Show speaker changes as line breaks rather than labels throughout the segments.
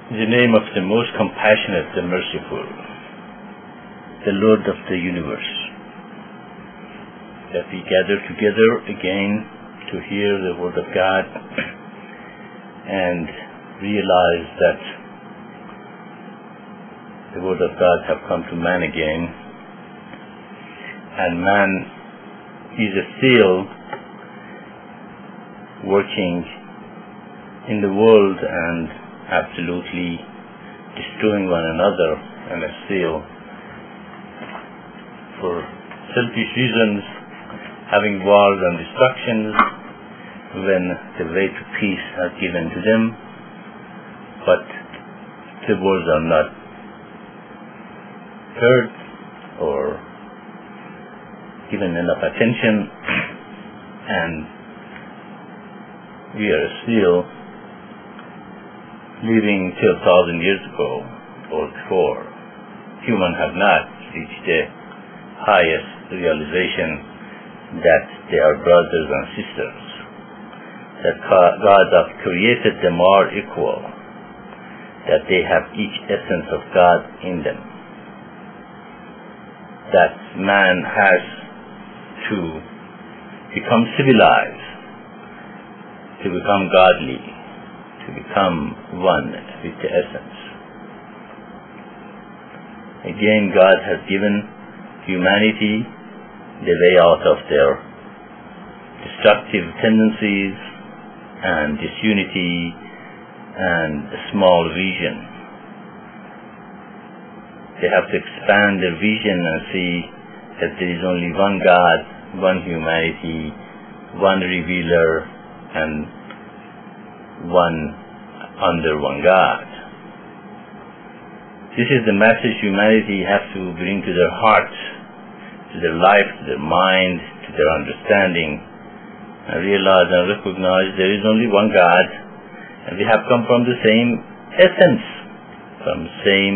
In the name of the most compassionate and merciful, the Lord of the universe, that we gather together again to hear the word of God and realize that the word of God have come to man again, and man is still working in the world and absolutely destroying one another, and still for selfish reasons having wars and destructions when the way to peace are given to them, but the wars are not heard or given enough attention, and we are still living 12,000 years ago or before. Humans have not reached the highest realization that they are brothers and sisters, that God has created them all equal, that they have each essence of God in them, that man has to become civilized, to become godly, to become one with the essence. Again, God has given humanity the way out of their destructive tendencies and disunity and a small vision. They have to expand their vision and see that there is only one God, one humanity, one revealer, and one under one God. This is the message humanity has to bring to their hearts, to their life, to their mind, to their understanding, and realize and recognize there is only one God, and we have come from the same essence, from the same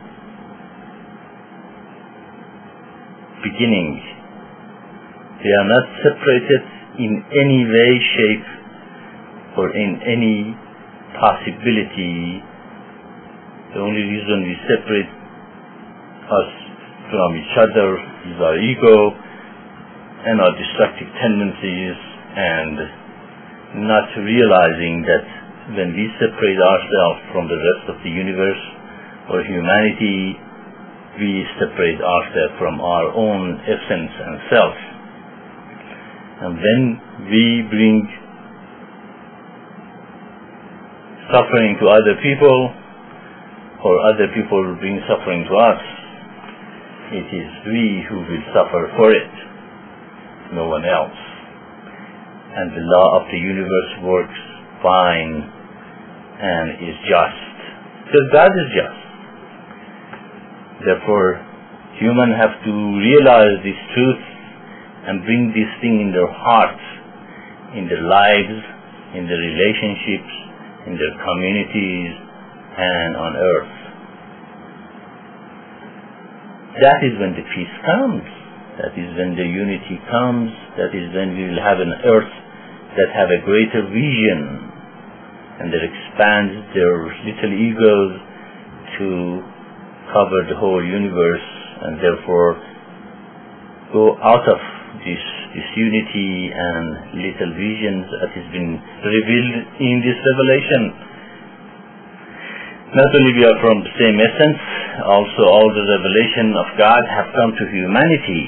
beginning. We are not separated in any way, shape, or in any possibility. The only reason we separate us from each other is our ego and our destructive tendencies, and not realizing that when we separate ourselves from the rest of the universe or humanity, we separate ourselves from our own essence and self. And when we bring suffering to other people, or other people bring suffering to us, it is we who will suffer for it, no one else. And the law of the universe works fine and is just, because God is just. Therefore, humans have to realize this truth and bring this thing in their hearts, in their lives, in their relationships, in their communities, and on earth. That is when the peace comes. That is when the unity comes. That is when we will have an earth that have a greater vision, and that expands their little egos to cover the whole universe, and therefore go out of this unity and little visions that has been revealed in this revelation. Not only we are from the same essence, also all the revelation of God have come to humanity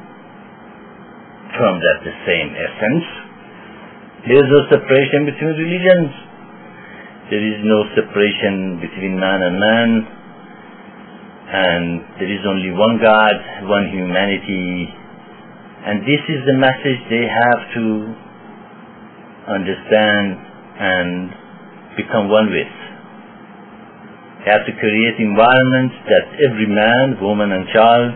from that the same essence. There is no separation between religions. There is no separation between man and man, and there is only one God, one humanity. And this is the message they have to understand and become one with. They have to create environments that every man, woman, and child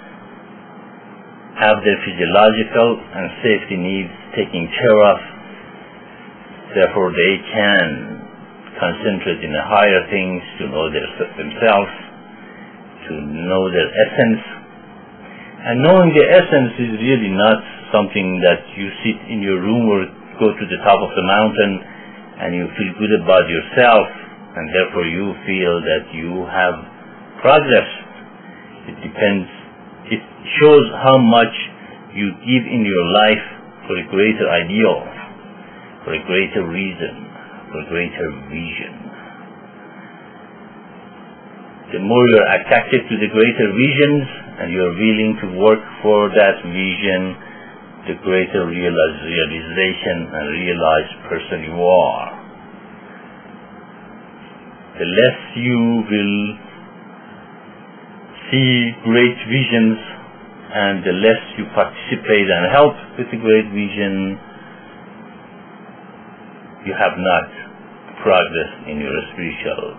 have their physiological and safety needs taken care of. Therefore, they can concentrate in the higher things to know themselves, to know their essence. And knowing the essence is really not something that you sit in your room or go to the top of the mountain and you feel good about yourself and therefore you feel that you have progressed. It depends. It shows how much you give in your life for a greater ideal, for a greater reason, for a greater vision. The more you are attracted to the greater visions and you are willing to work for that vision, the greater realization and realized person you are. The less you will see great visions and the less you participate and help with the great vision, you have not progressed in your spiritual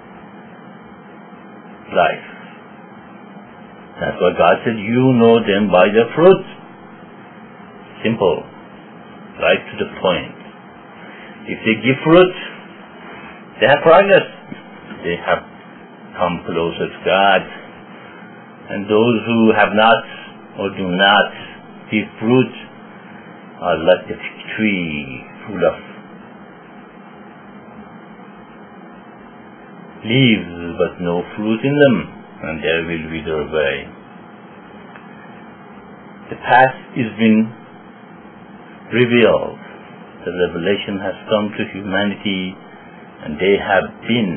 life. That's why God said, you know them by their fruit. Simple, right to the point. If they give fruit, they have progress. They have come closer to God. And those who have not or do not give fruit are like the fig tree full of leaves but no fruit in them, and they will wither away. The path has been revealed. The revelation has come to humanity, and they have been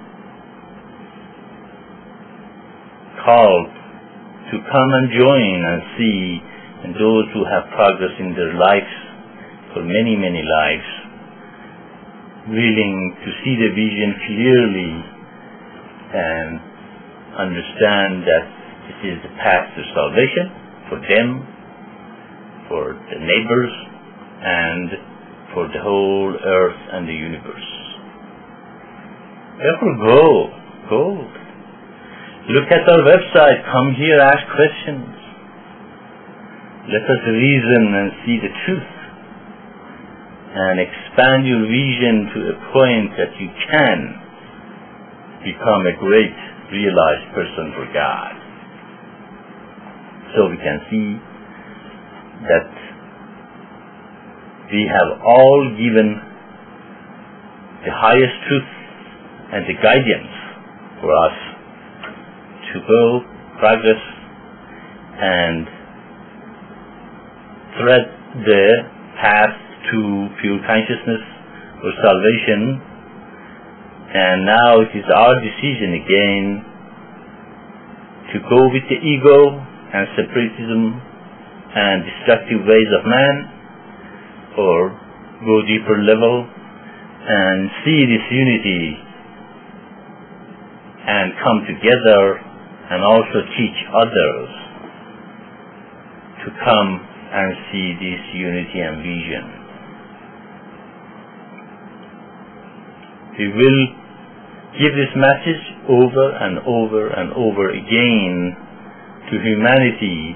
called to come and join and see, and those who have progress in their lives for many, many lives, willing to see the vision clearly and understand that it is the path to salvation for them, for the neighbors, and for the whole earth and the universe. Therefore go. Look at our website, come here, ask questions. Let us reason and see the truth and expand your vision to a point that you can become a great realized person for God. So we can see that we have all given the highest truth and the guidance for us to go, progress, and thread the path to pure consciousness or salvation. And now it is our decision again to go with the ego and separatism and destructive ways of man, or go deeper level and see this unity and come together and also teach others to come and see this unity and vision. We will give this message over and over and over again to humanity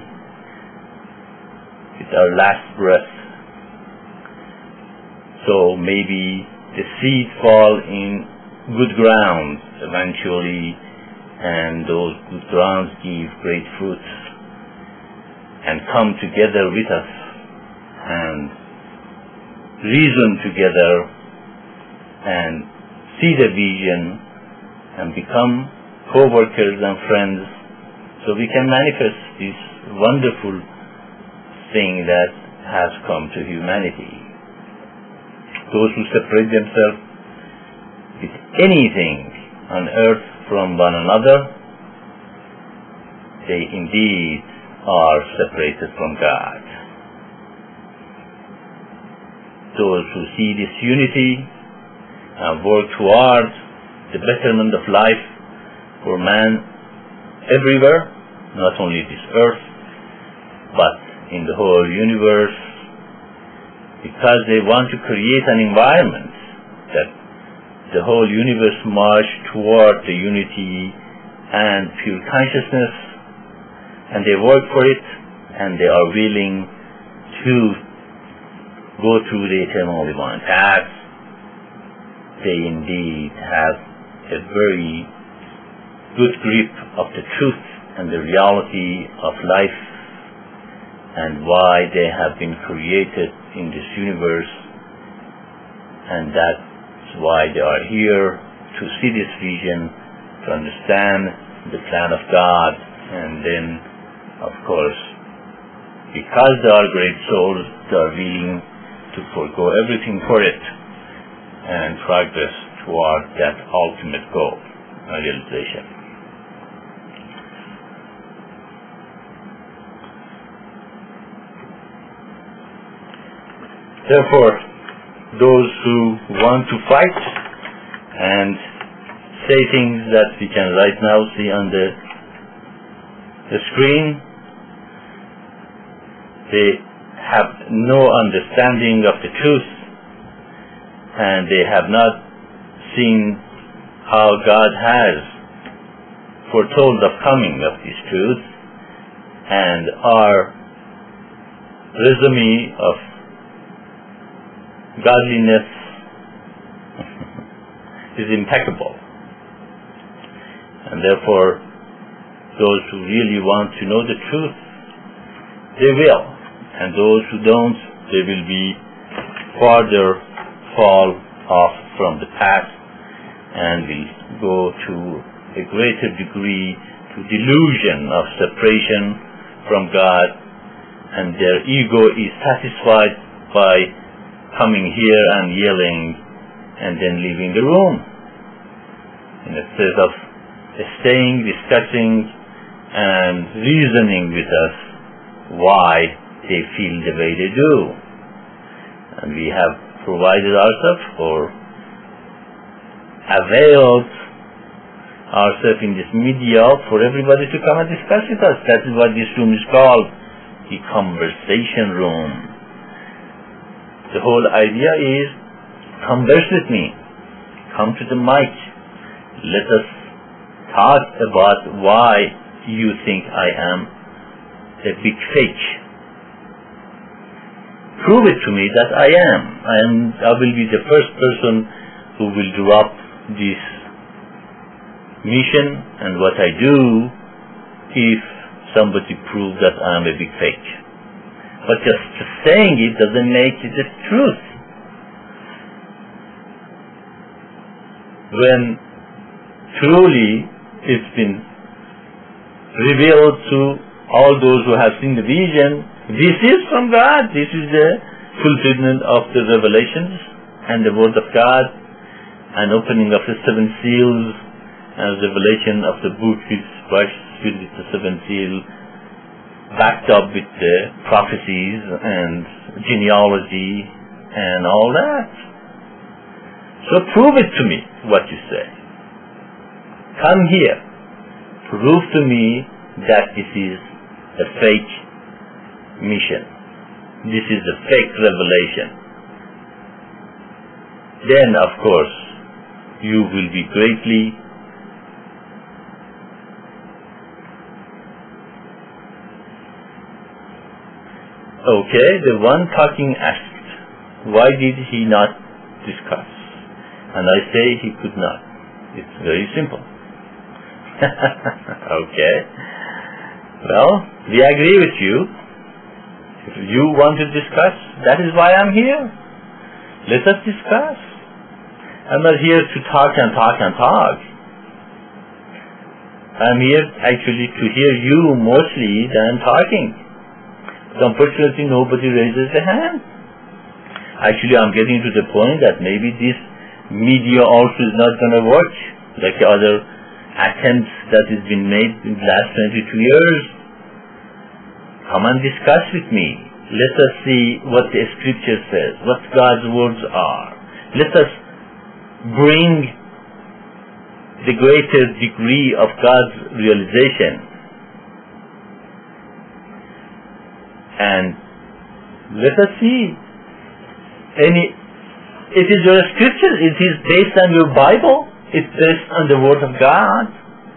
with our last breath. So maybe the seed fall in good ground eventually, and those good grounds give great fruits and come together with us and reason together and see the vision and become co-workers and friends, so we can manifest this wonderful thing that has come to humanity. Those who separate themselves with anything on earth from one another, they indeed are separated from God. Those who see this unity and work towards the betterment of life for man everywhere, not only this earth, but in the whole universe, because they want to create an environment that the whole universe march toward the unity and pure consciousness, and they work for it, and they are willing to go through the eternal divine path. They indeed have a very good grip of the truth and the reality of life and why they have been created in this universe, and that's why they are here to see this vision, to understand the plan of God, and then, of course, because they are great souls, they are willing to forego everything for it and progress toward that ultimate goal, realization. Therefore, those who want to fight and say things that we can right now see on the screen, they have no understanding of the truth, and they have not seen how God has foretold the coming of this truth, and our resume of godliness is impeccable. And therefore, those who really want to know the truth, they will. And those who don't, they will be farther fall off from the path and will go to a greater degree to delusion of separation from God, and their ego is satisfied by coming here and yelling and then leaving the room, instead of staying, discussing, and reasoning with us why they feel the way they do. And we have provided ourselves or availed ourselves in this media for everybody to come and discuss with us. That is what this room is called, the conversation room. The whole idea is, converse with me, come to the mic, let us talk about why you think I am a big fake. Prove it to me that I am. I will be the first person who will drop this mission and what I do if somebody proves that I am a big fake. But just saying it doesn't make it the truth. When truly it's been revealed to all those who have seen the vision, this is from God, this is the fulfillment of the revelations and the word of God, and opening of the seven seals, and revelation of the book is filled with the seven seals, backed up with the prophecies and genealogy and all that. So prove it to me, what you say. Come here. Prove to me that this is a fake mission. This is a fake revelation. Then, of course, you will be greatly okay. The one talking asked, why did he not discuss? And I say he could not. It's very simple. Okay. Well, we agree with you. If you want to discuss, that is why I'm here. Let us discuss. I'm not here to talk and talk and talk. I'm here actually to hear you mostly than talking. But unfortunately, nobody raises their hand. Actually, I'm getting to the point that maybe this media also is not going to work like the other attempts that has been made in the last 22 years. Come and discuss with me. Let us see what the scripture says, what God's words are. Let us bring the greater degree of God's realization. And let us see. It is your scripture, it is based on your Bible, it's based on the Word of God.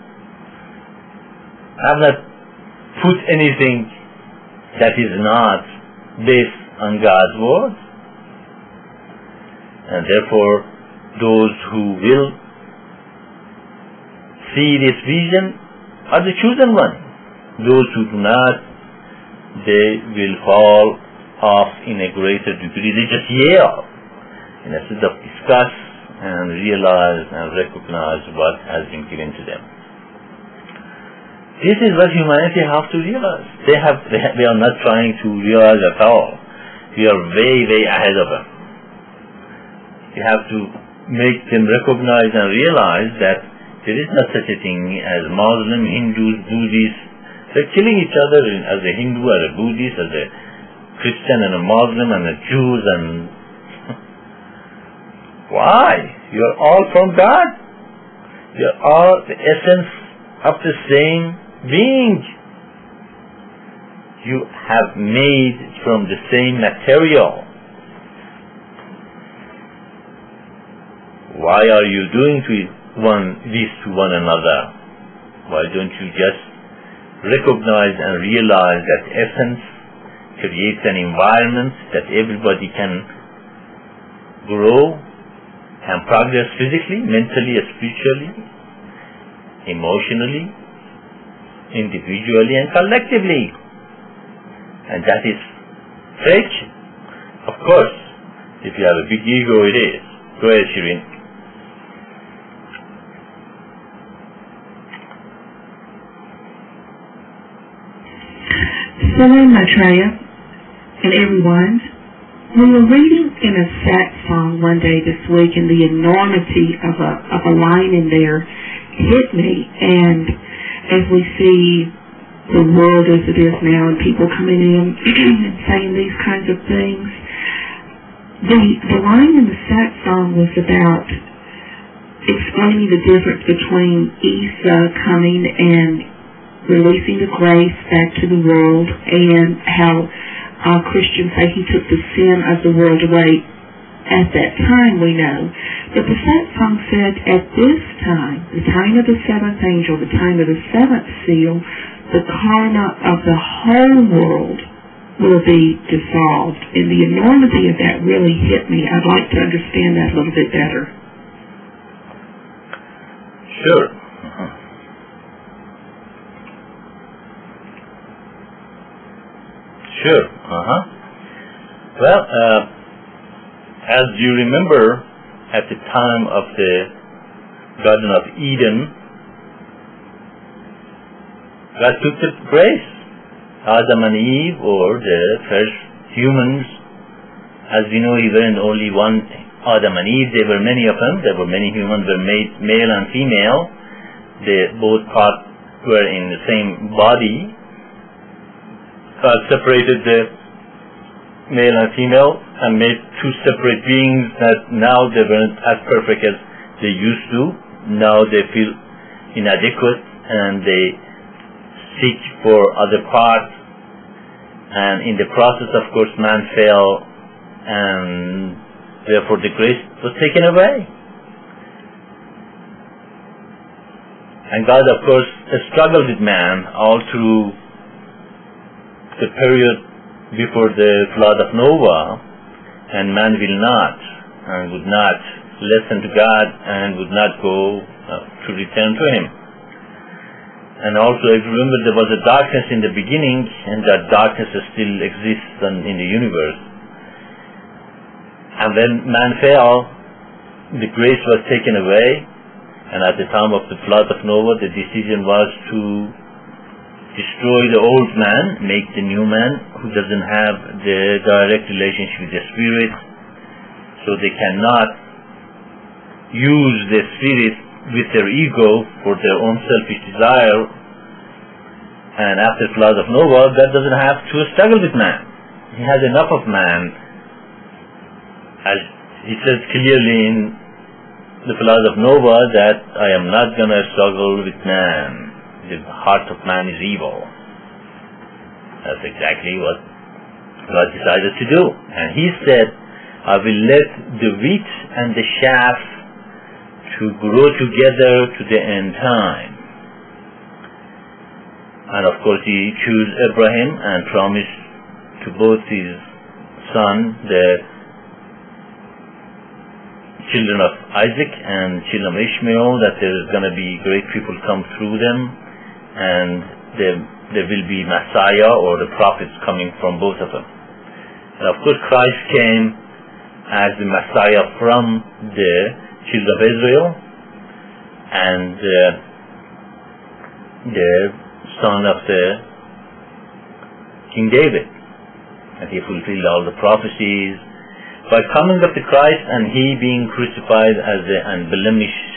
I have not put anything that is not based on God's Word. And therefore, those who will see this vision are the chosen ones. Those who do not, they will fall off in a greater degree. They just yell instead of discuss and realize and recognize what has been given to them. This is what humanity has to realize. They are not trying to realize at all. We are way, way ahead of them. You have to make them recognize and realize that there is not such a thing as Muslim, Hindus, Buddhists. They're killing each other as a Hindu, as a Buddhist, as a Christian and a Muslim and a Jews and why? You are all from God. You are all the essence of the same being. You have made from the same material. Why are you doing this to one another? Why don't you just recognize and realize that essence creates an environment that everybody can grow and progress physically, mentally, spiritually, emotionally, individually and collectively. And that is fake. Of course, if you have a big ego, it is. Go ahead, Shirin.
Salam Maitreya and everyone. We were reading in a Sat song one day this week, and the enormity of a line in there hit me. And as we see the world as it is now, and people coming in and saying these kinds of things, the line in the Sat song was about explaining the difference between Isa coming and releasing the grace back to the world, and how Christians say he took the sin of the world away at that time, we know. But the Sat song said, at this time, the time of the seventh angel, the time of the seventh seal, the karma of the whole world will be dissolved. And the enormity of that really hit me. I'd like to understand that a little bit better.
Sure. Sure. Well, as you remember, at the time of the Garden of Eden, God took the grace. Adam and Eve, or the first humans, as we know, he weren't only one Adam and Eve. There were many of them. There were many humans were made male and female. They both parts were in the same body. God separated the male and female and made two separate beings that now they weren't as perfect as they used to. Now they feel inadequate and they seek for other parts. And in the process, of course, man fell, and therefore the grace was taken away. And God, of course, struggled with man all through the period before the flood of Noah, and man will not and would not listen to God and would not go to return to him. And also, if you remember, there was a darkness in the beginning, and that darkness still exists in the universe. And when man fell, the grace was taken away, and at the time of the flood of Noah, the decision was to destroy the old man, make the new man who doesn't have the direct relationship with the spirit, so they cannot use the spirit with their ego for their own selfish desire. And after the flood of Noah, God doesn't have to struggle with man. He has enough of man. As he says clearly in the flood of Noah that I am not going to struggle with man. The heart of man is evil. That's exactly what God decided to do. And he said, I will let the wheat and the chaff to grow together to the end time. And of course he chose Abraham and promised to both his son, the children of Isaac and children of Ishmael, that there's going to be great people come through them, and there will be Messiah or the prophets coming from both of them. And of course Christ came as the Messiah from the children of Israel and the son of the King David. And he fulfilled all the prophecies. By coming of the Christ and he being crucified as the unblemished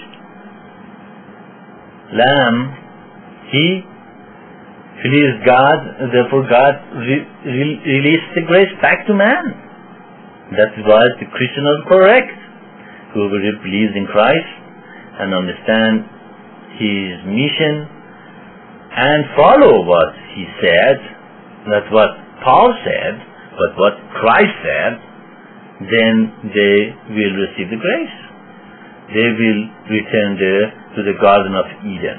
lamb, he pleased God, therefore God released the grace back to man. That is why the Christians are correct. Whoever believes in Christ and understand his mission and follow what he said, not what Paul said, but what Christ said, then they will receive the grace. They will return there to the Garden of Eden.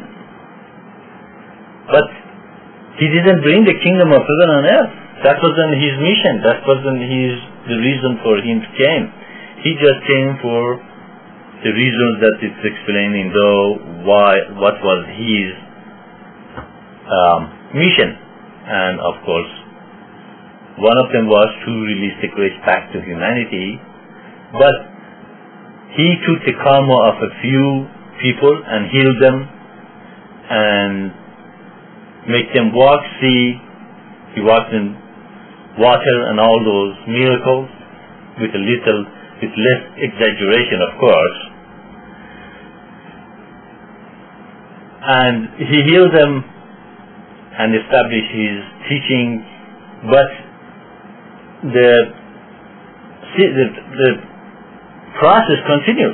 But he didn't bring the kingdom of heaven on earth. That wasn't his mission. That wasn't the reason for him to came. He just came for the reasons that it's explaining, though, what was his mission. And of course, one of them was to release the grace back to humanity. But he took the karma of a few people and healed them and make them walk, see. He walked in water and all those miracles with less exaggeration, of course. And he healed them and established his teaching, but the process continued.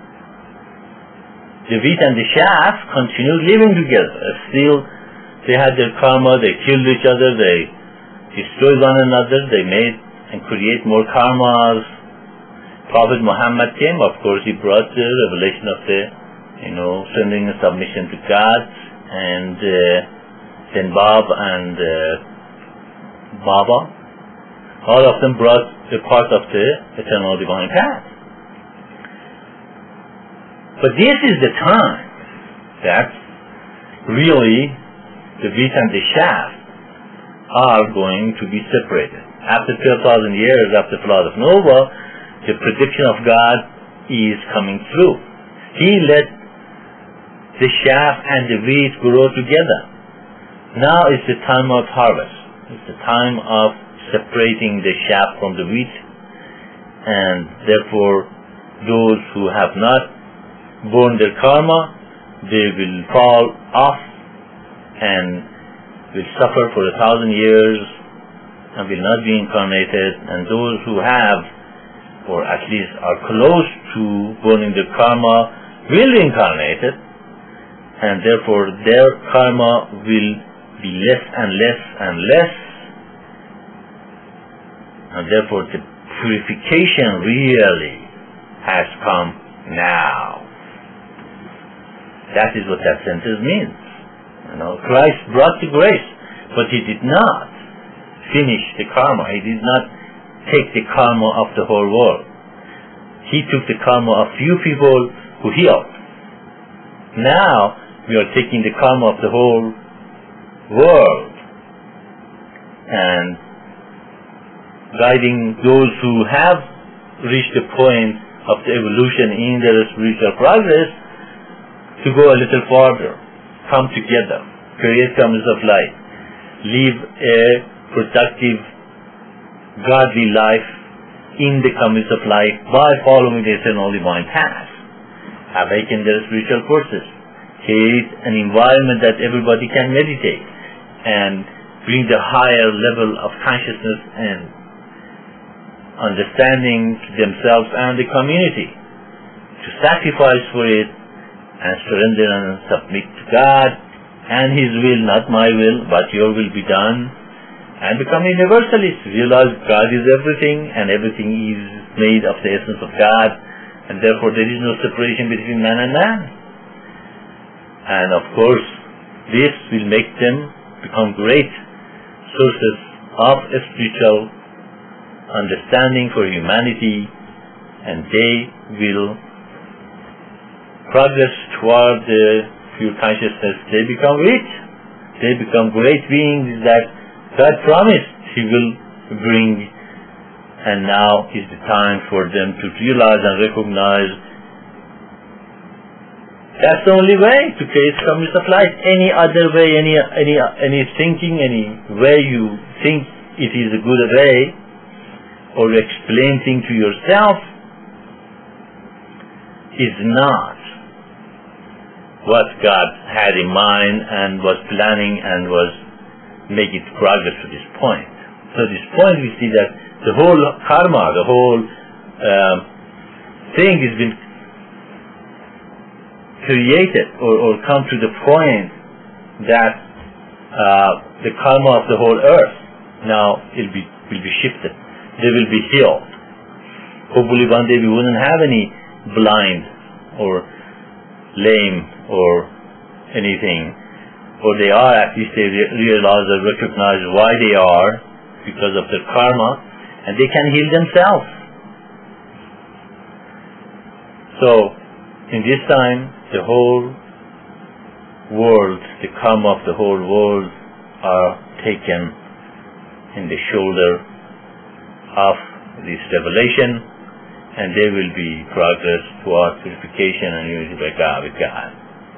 The wheat and the chaff continued living together. Still, they had their karma, they killed each other, they destroyed one another, they made and create more karmas. Prophet Muhammad came, of course, he brought the revelation of the, surrendering and submission to God, and then Bab and Baba, all of them brought the part of the eternal divine path. But this is the time that really the wheat and the chaff are going to be separated. After 12,000 years after the flood of Noah, the prediction of God is coming through. He let the chaff and the wheat grow together. Now is the time of harvest. It's the time of separating the chaff from the wheat, and therefore those who have not borne their karma, they will fall off and will suffer for 1,000 years and will not be incarnated, and those who have, or at least are close to burning their karma, will be incarnated, and therefore their karma will be less and less and less, and therefore the purification really has come now. That is what that sentence means. Christ brought the grace, but he did not finish the karma. He did not take the karma of the whole world. He took the karma of few people who healed. Now we are taking the karma of the whole world and guiding those who have reached the point of the evolution in their spiritual progress to go a little farther, come together, create communities of life, live a productive, godly life in the communities of life by following the eternal divine path, awaken their spiritual forces, create an environment that everybody can meditate, and bring the higher level of consciousness and understanding to themselves and the community, to sacrifice for it and surrender and submit to God and His will, not my will, but your will be done, and become universalists. Realize God is everything and everything is made of the essence of God, and therefore there is no separation between man and man. And of course, this will make them become great sources of spiritual understanding for humanity, and they will progress toward the pure consciousness. They become rich. They become great beings that God promised He will bring, and now is the time for them to realize and recognize That's the only way to create communist of light. Any other way, any thinking, any way you think it is a good way, or explain things to yourself, is not what God had in mind and was planning and was making progress to this point. So this point we see that the whole karma, the whole thing has been created or come to the point that the karma of the whole earth now will be shifted. They will be healed. Hopefully one day we wouldn't have any blind or lame or anything, or they are, at least they realize or recognize why they are because of their karma, and they can heal themselves. So in this time the whole world, the karma of the whole world are taken in the shoulder of this revelation, and there will be progress towards purification and unity with God.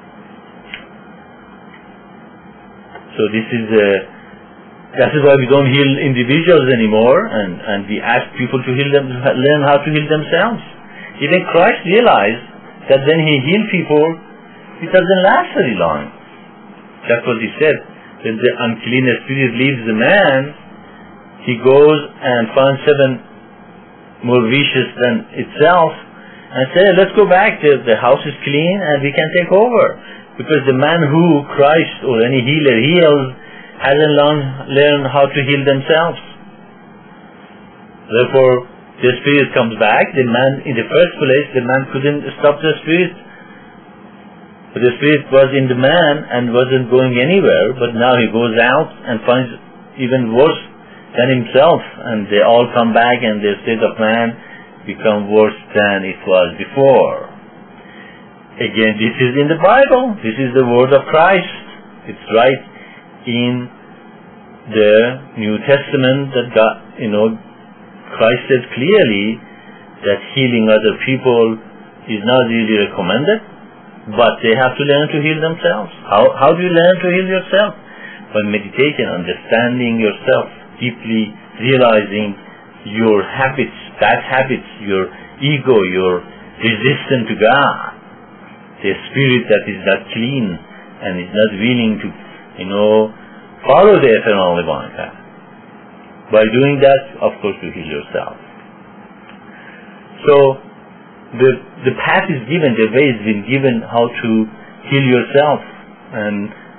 So that is why we don't heal individuals anymore, and we ask people to learn how to heal themselves. Even Christ realized that when he healed people, it doesn't last very long. That's what he said. When the unclean spirit leaves the man, he goes and finds 7 more vicious than itself, and says, let's go back, the house is clean and we can take over. Because the man who Christ or any healer heals hasn't learned how to heal themselves. Therefore, the spirit comes back. The man, in the first place, the man couldn't stop the spirit. But the spirit was in the man and wasn't going anywhere, but now he goes out and finds even worse than himself, and they all come back and their state of man become worse than it was before. Again, this is in the Bible. This is the word of Christ. It's right in the New Testament that God, Christ said clearly that healing other people is not really recommended, but they have to learn to heal themselves. How do you learn to heal yourself? By meditation, understanding yourself, deeply realizing your habits, bad habits, your ego, your resistance to God, the spirit that is not clean and is not willing to, follow the eternal divine path. By doing that, of course, you heal yourself. So the path is given, the way has been given how to heal yourself and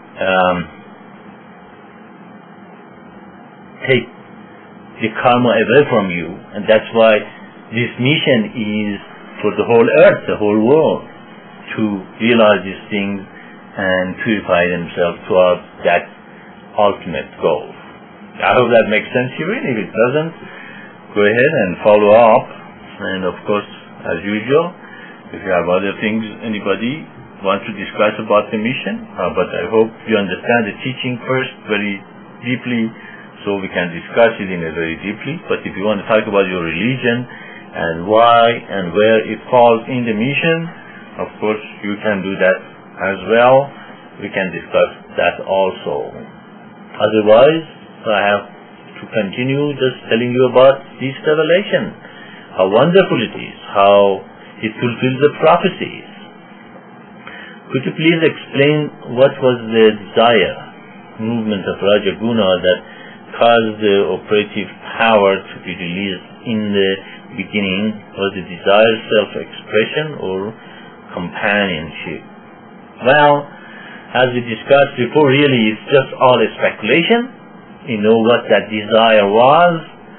take the karma away from you. And that's why this mission is for the whole earth, the whole world, to realize these things and purify themselves towards that ultimate goal. I hope that makes sense to you. If it doesn't, go ahead and follow up. And of course, as usual, if you have other things anybody wants to discuss about the mission, but I hope you understand the teaching first very deeply, so we can discuss it in a very deeply. But if you want to talk about your religion and why and where it falls in the mission, of course you can do that as well. We can discuss that also. Otherwise, I have to continue just telling you about this revelation, how wonderful it is, how it fulfills the prophecies. Could you please explain what was the desire, movement of Rajaguna that caused the operative power to be released in the beginning? Was the desire self-expression or companionship? Well, as we discussed before, really it's just all a speculation. What that desire was,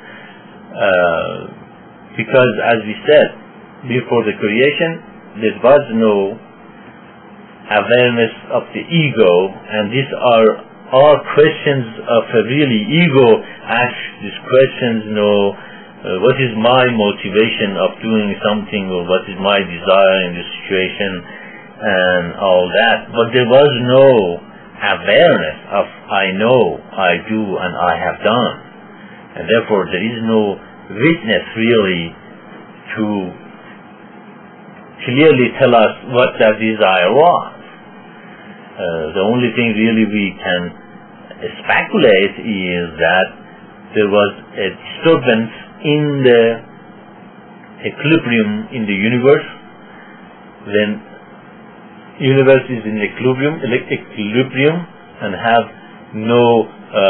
because as we said before the creation, there was no awareness of the ego, and these are all questions of a really ego. Ask these questions, what is my motivation of doing something, or what is my desire in this situation, and all that. But there was no awareness of I know, I do, and I have done. And therefore there is no witness really to clearly tell us what that desire was. The only thing really we can speculate is that there was a disturbance in the equilibrium in the universe. When universe is in equilibrium and have no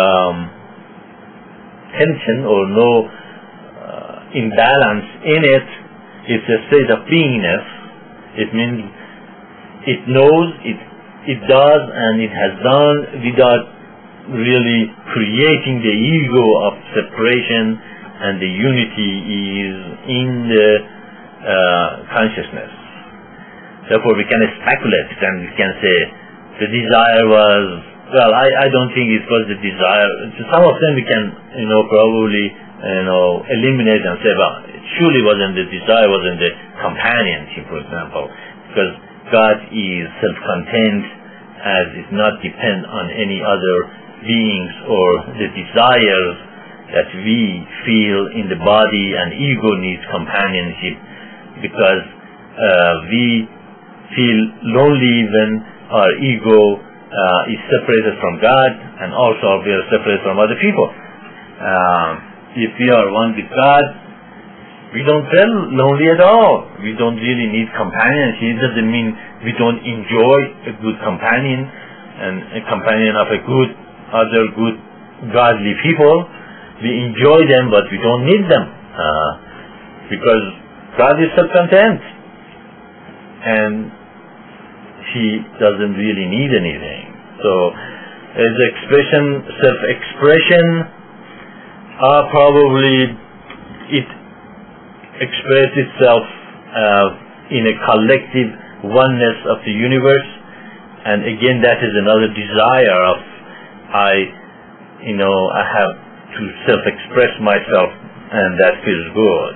tension or no imbalance in it, it's a state of beingness. It means it knows, it does, and it has done without really creating the ego of separation, and the unity is in the consciousness. Therefore we can speculate and we can say the desire was, well, I don't think it was the desire. Some of them we can probably eliminate and say, well, it surely wasn't the desire, wasn't the companionship, for example, because God is self-contained, as is not depend on any other beings or the desires that we feel in the body, and ego needs companionship because we feel lonely when our ego is separated from God, and also we are separated from other people. If we are one with God, we don't feel lonely at all. We don't really need companionship. It doesn't mean we don't enjoy a good companion and a companion of a good, other good godly people. We enjoy them, but we don't need them because God is self-content and He doesn't really need anything. So, as expression, self-expression, probably it expresses itself in a collective oneness of the universe, and again that is another desire of I have to self-express myself, and that feels good.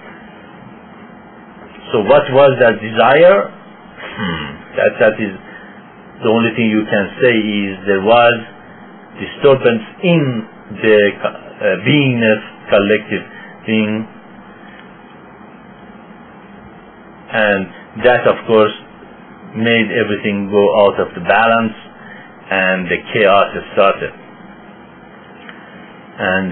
So what was that desire? That is the only thing you can say is there was disturbance in the beingness, collective thing, and that of course made everything go out of the balance, and the chaos started. And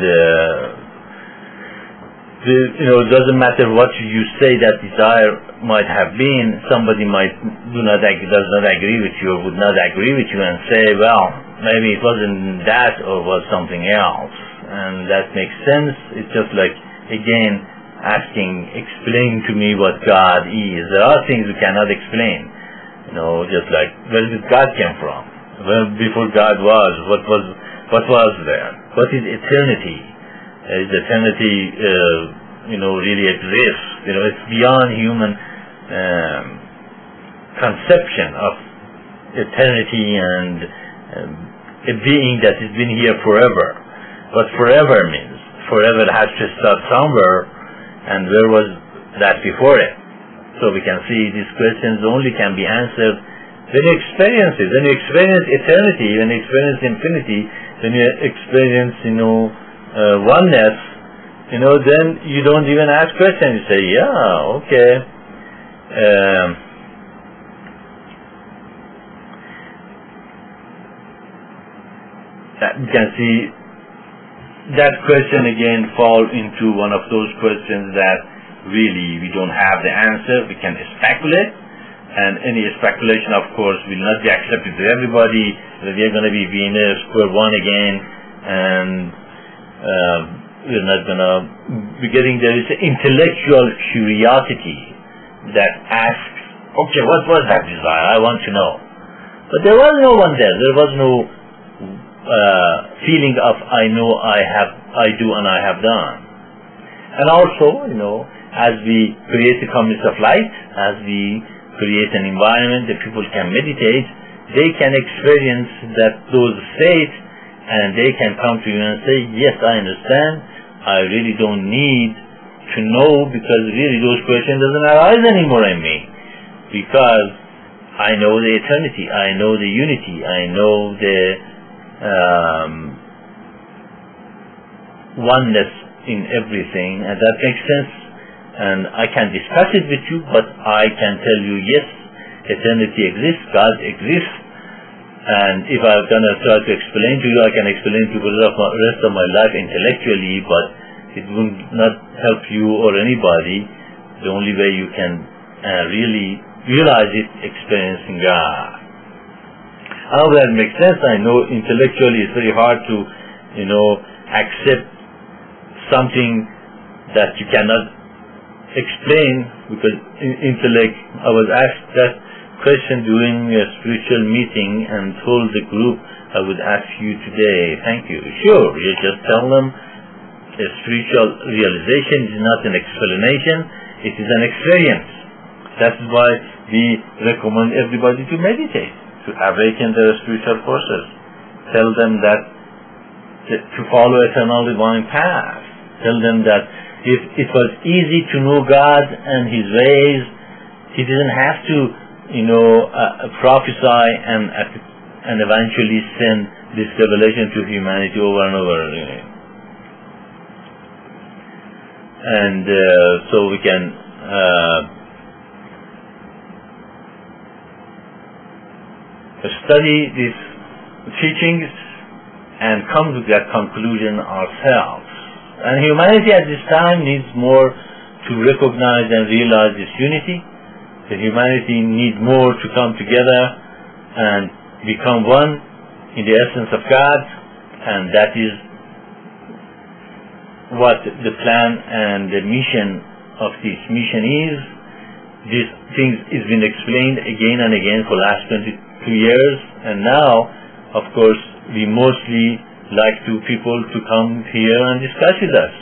it doesn't matter what you say that desire might have been. Somebody does not agree with you, or would not agree with you, and say, well, maybe it wasn't that or was something else, and that makes sense. It's just like, again, explain to me what God is. There are things we cannot explain. Just like, where did God come from? Well, before God was, what was there? What is eternity? Is eternity, really exists? It's beyond human conception of eternity and a being that has been here forever. What forever means? Forever has to start somewhere, and where was that before it? So we can see these questions only can be answered when you experience it. When you experience eternity, when you experience infinity, when you experience, oneness, then you don't even ask questions. You say, yeah, okay. You can see that question again fall into one of those questions that really we don't have the answer. We can speculate, and any speculation, of course, will not be accepted to everybody. We are going to be square one again, and we're not going to be getting there. It's an intellectual curiosity that asks, okay, what was that desire? I want to know. But there was no one there. There was no feeling of I know, I do, and I have done. And also, as we create the community of light, as we create an environment that people can meditate, they can experience those states, and they can come to you and say, yes, I understand. I really don't need to know, because really those questions doesn't arise anymore in me, because I know the eternity, I know the unity, I know the oneness in everything, and that makes sense. and I can discuss it with you, but I can tell you, yes, eternity exists, God exists, and if I'm going to try to explain to you, I can explain to you for the rest of my life intellectually, but it will not help you or anybody. The only way you can really realize it, experiencing God. How that makes sense, I know intellectually it's very hard to, accept something that you cannot explain, because intellect, I was asked that question during a spiritual meeting and told the group, I would ask you today. Thank you. Sure, you just tell them a spiritual realization is not an explanation, it is an experience. That's why we recommend everybody to meditate, to awaken their spiritual forces. Tell them that to follow eternal divine path. Tell them that if it was easy to know God and His ways, He didn't have to, prophesy and eventually send this revelation to humanity over and over again. And so we can study these teachings and come to that conclusion ourselves. And humanity at this time needs more to recognize and realize this unity. The humanity needs more to come together and become one in the essence of God, and that is what the plan and the mission of this mission is. These things has been explained again and again for the last 22 years, and now, of course, we mostly like people to come here and discuss with us.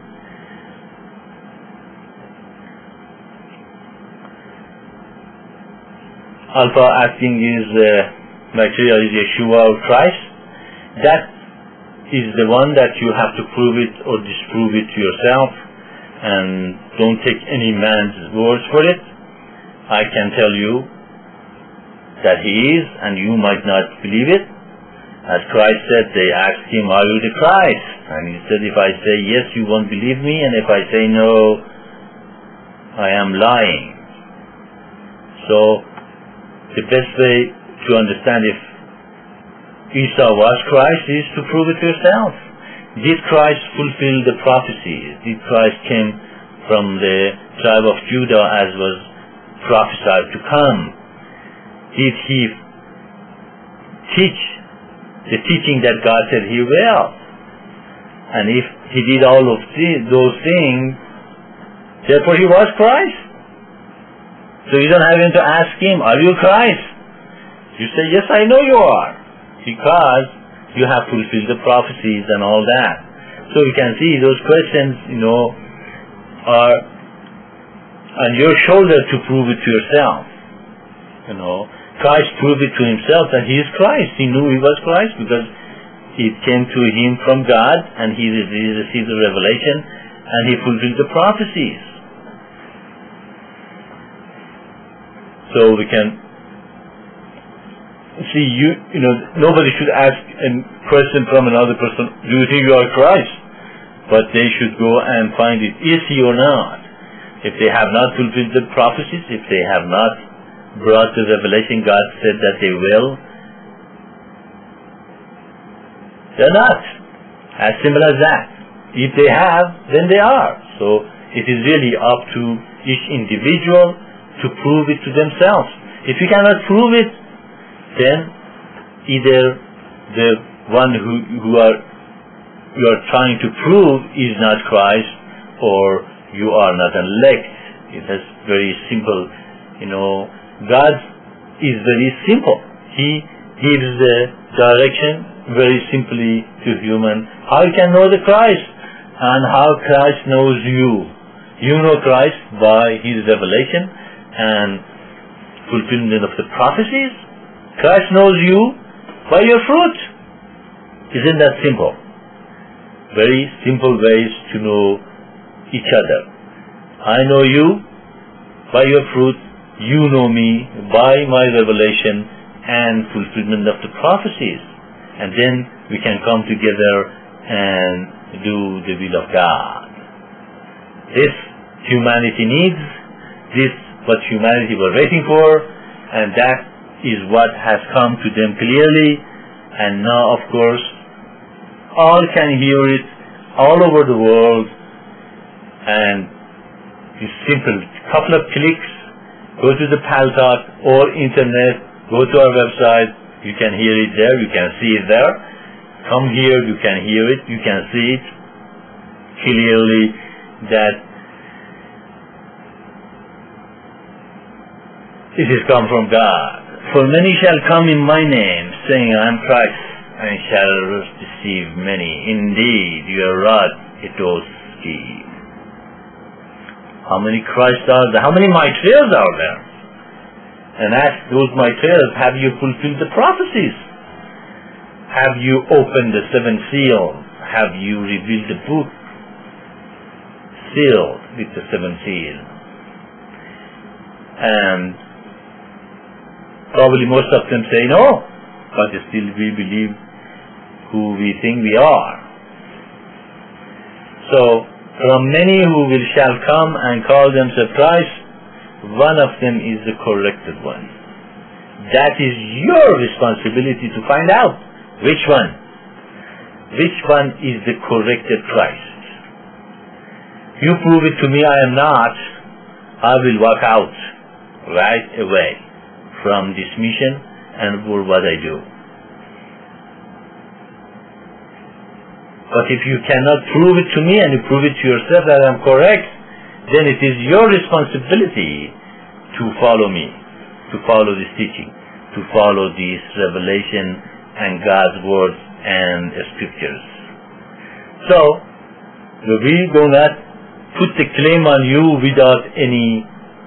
Alpha asking is material is Yeshua or Christ. That is the one that you have to prove it or disprove it to yourself, and don't take any man's words for it. I can tell you that He is, and you might not believe it. As Christ said, they asked Him, are you the Christ? And He said, if I say yes, you won't believe me, and if I say no, I am lying. So, the best way to understand if Isa was Christ is to prove it yourself. Did Christ fulfill the prophecies? Did Christ came from the tribe of Judah as was prophesied to come? Did He teach the teaching that God said He will? And if He did all of those things, therefore He was Christ. So you don't have to ask Him, are you Christ? You say, yes, I know you are, because you have fulfilled the prophecies and all that. So you can see those questions, are on your shoulder to prove it to yourself. Christ proved it to Himself that He is Christ. He knew He was Christ because it came to Him from God, and He received the revelation, and He fulfilled the prophecies. So we can see, nobody should ask a question from another person, do you think you are Christ? But they should go and find it, is He or not? If they have not fulfilled the prophecies, if they have not brought the revelation God said that they will, they're not. As simple as that. If they have, then they are. So it is really up to each individual to prove it to themselves. If you cannot prove it, then either the one who you are trying to prove is not Christ, or you are not an elect. It is very simple. God is very simple. He gives the direction very simply to human. How you can know the Christ, and how Christ knows you. You know Christ by His revelation and fulfillment of the prophecies. Christ knows you by your fruit. Isn't that simple? Very simple ways to know each other. I know you by your fruit. You know me by my revelation and fulfillment of the prophecies. And then we can come together and do the will of God. This humanity needs, this what humanity was waiting for, and that is what has come to them clearly. And now, of course, all can hear it all over the world, and this simple couple of clicks, go to the Paltalk or internet, go to our website, you can hear it there, you can see it there. Come here, you can hear it, you can see it clearly, that it has come from God. For many shall come in my name, saying, I am Christ, and shall deceive many. Indeed, your rod, it does deceive. How many Christs are there? How many Maitreya's are there? And ask those Maitreya's, have you fulfilled the prophecies? Have you opened the 7 seals? Have you revealed the book sealed with the 7 seals? And probably most of them say no, but still we believe who we think we are. So, from many who shall come and call themselves Christ, one of them is the corrected one. That is your responsibility to find out which one. Which one is the corrected Christ? You prove it to me I am not, I will walk out right away from this mission and for what I do. But if you cannot prove it to me and you prove it to yourself that I am correct, then it is your responsibility to follow me, to follow this teaching, to follow this revelation and God's words and scriptures. So, we do not put the claim on you without any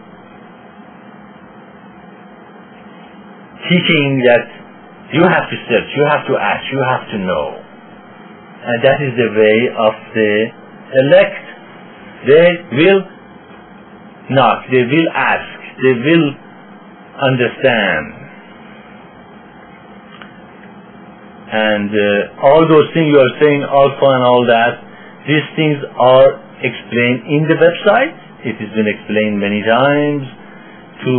teaching that you have to search, you have to ask, you have to know. And that is the way of the elect. They will knock, they will ask, they will understand. And all those things you are saying, alpha and all that, these things are explained in the website. It has been explained many times to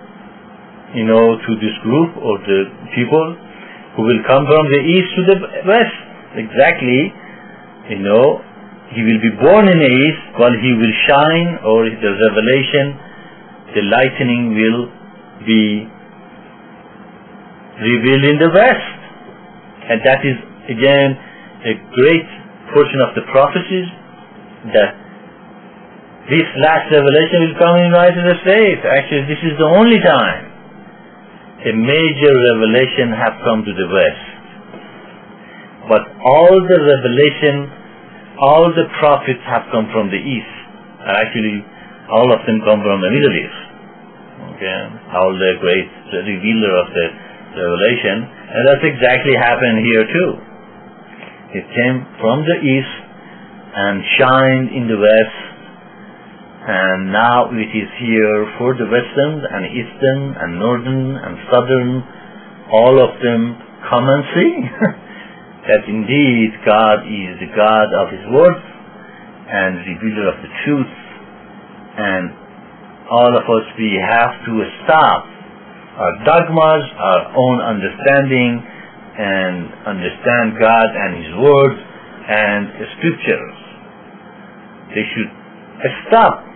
this group or the people who will come from the east to the west. Exactly, he will be born in the east, while he will shine, or the revelation, the lightning will be revealed in the west. And that is again a great portion of the prophecies, that this last revelation will come in the United States. Actually, this is the only time a major revelation has come to the west. But all the revelation, all the prophets have come from the east. Actually, all of them come from the Middle East. Okay, all the great revealer of the revelation, and that's exactly happened here too. It came from the east and shined in the west, and now it is here for the western and eastern and northern and southern, all of them come and see that indeed God is the God of His Word and revealer of the truth. And all of us, we have to stop our dogmas, our own understanding, and understand God and His Word and the Scriptures. They should stop,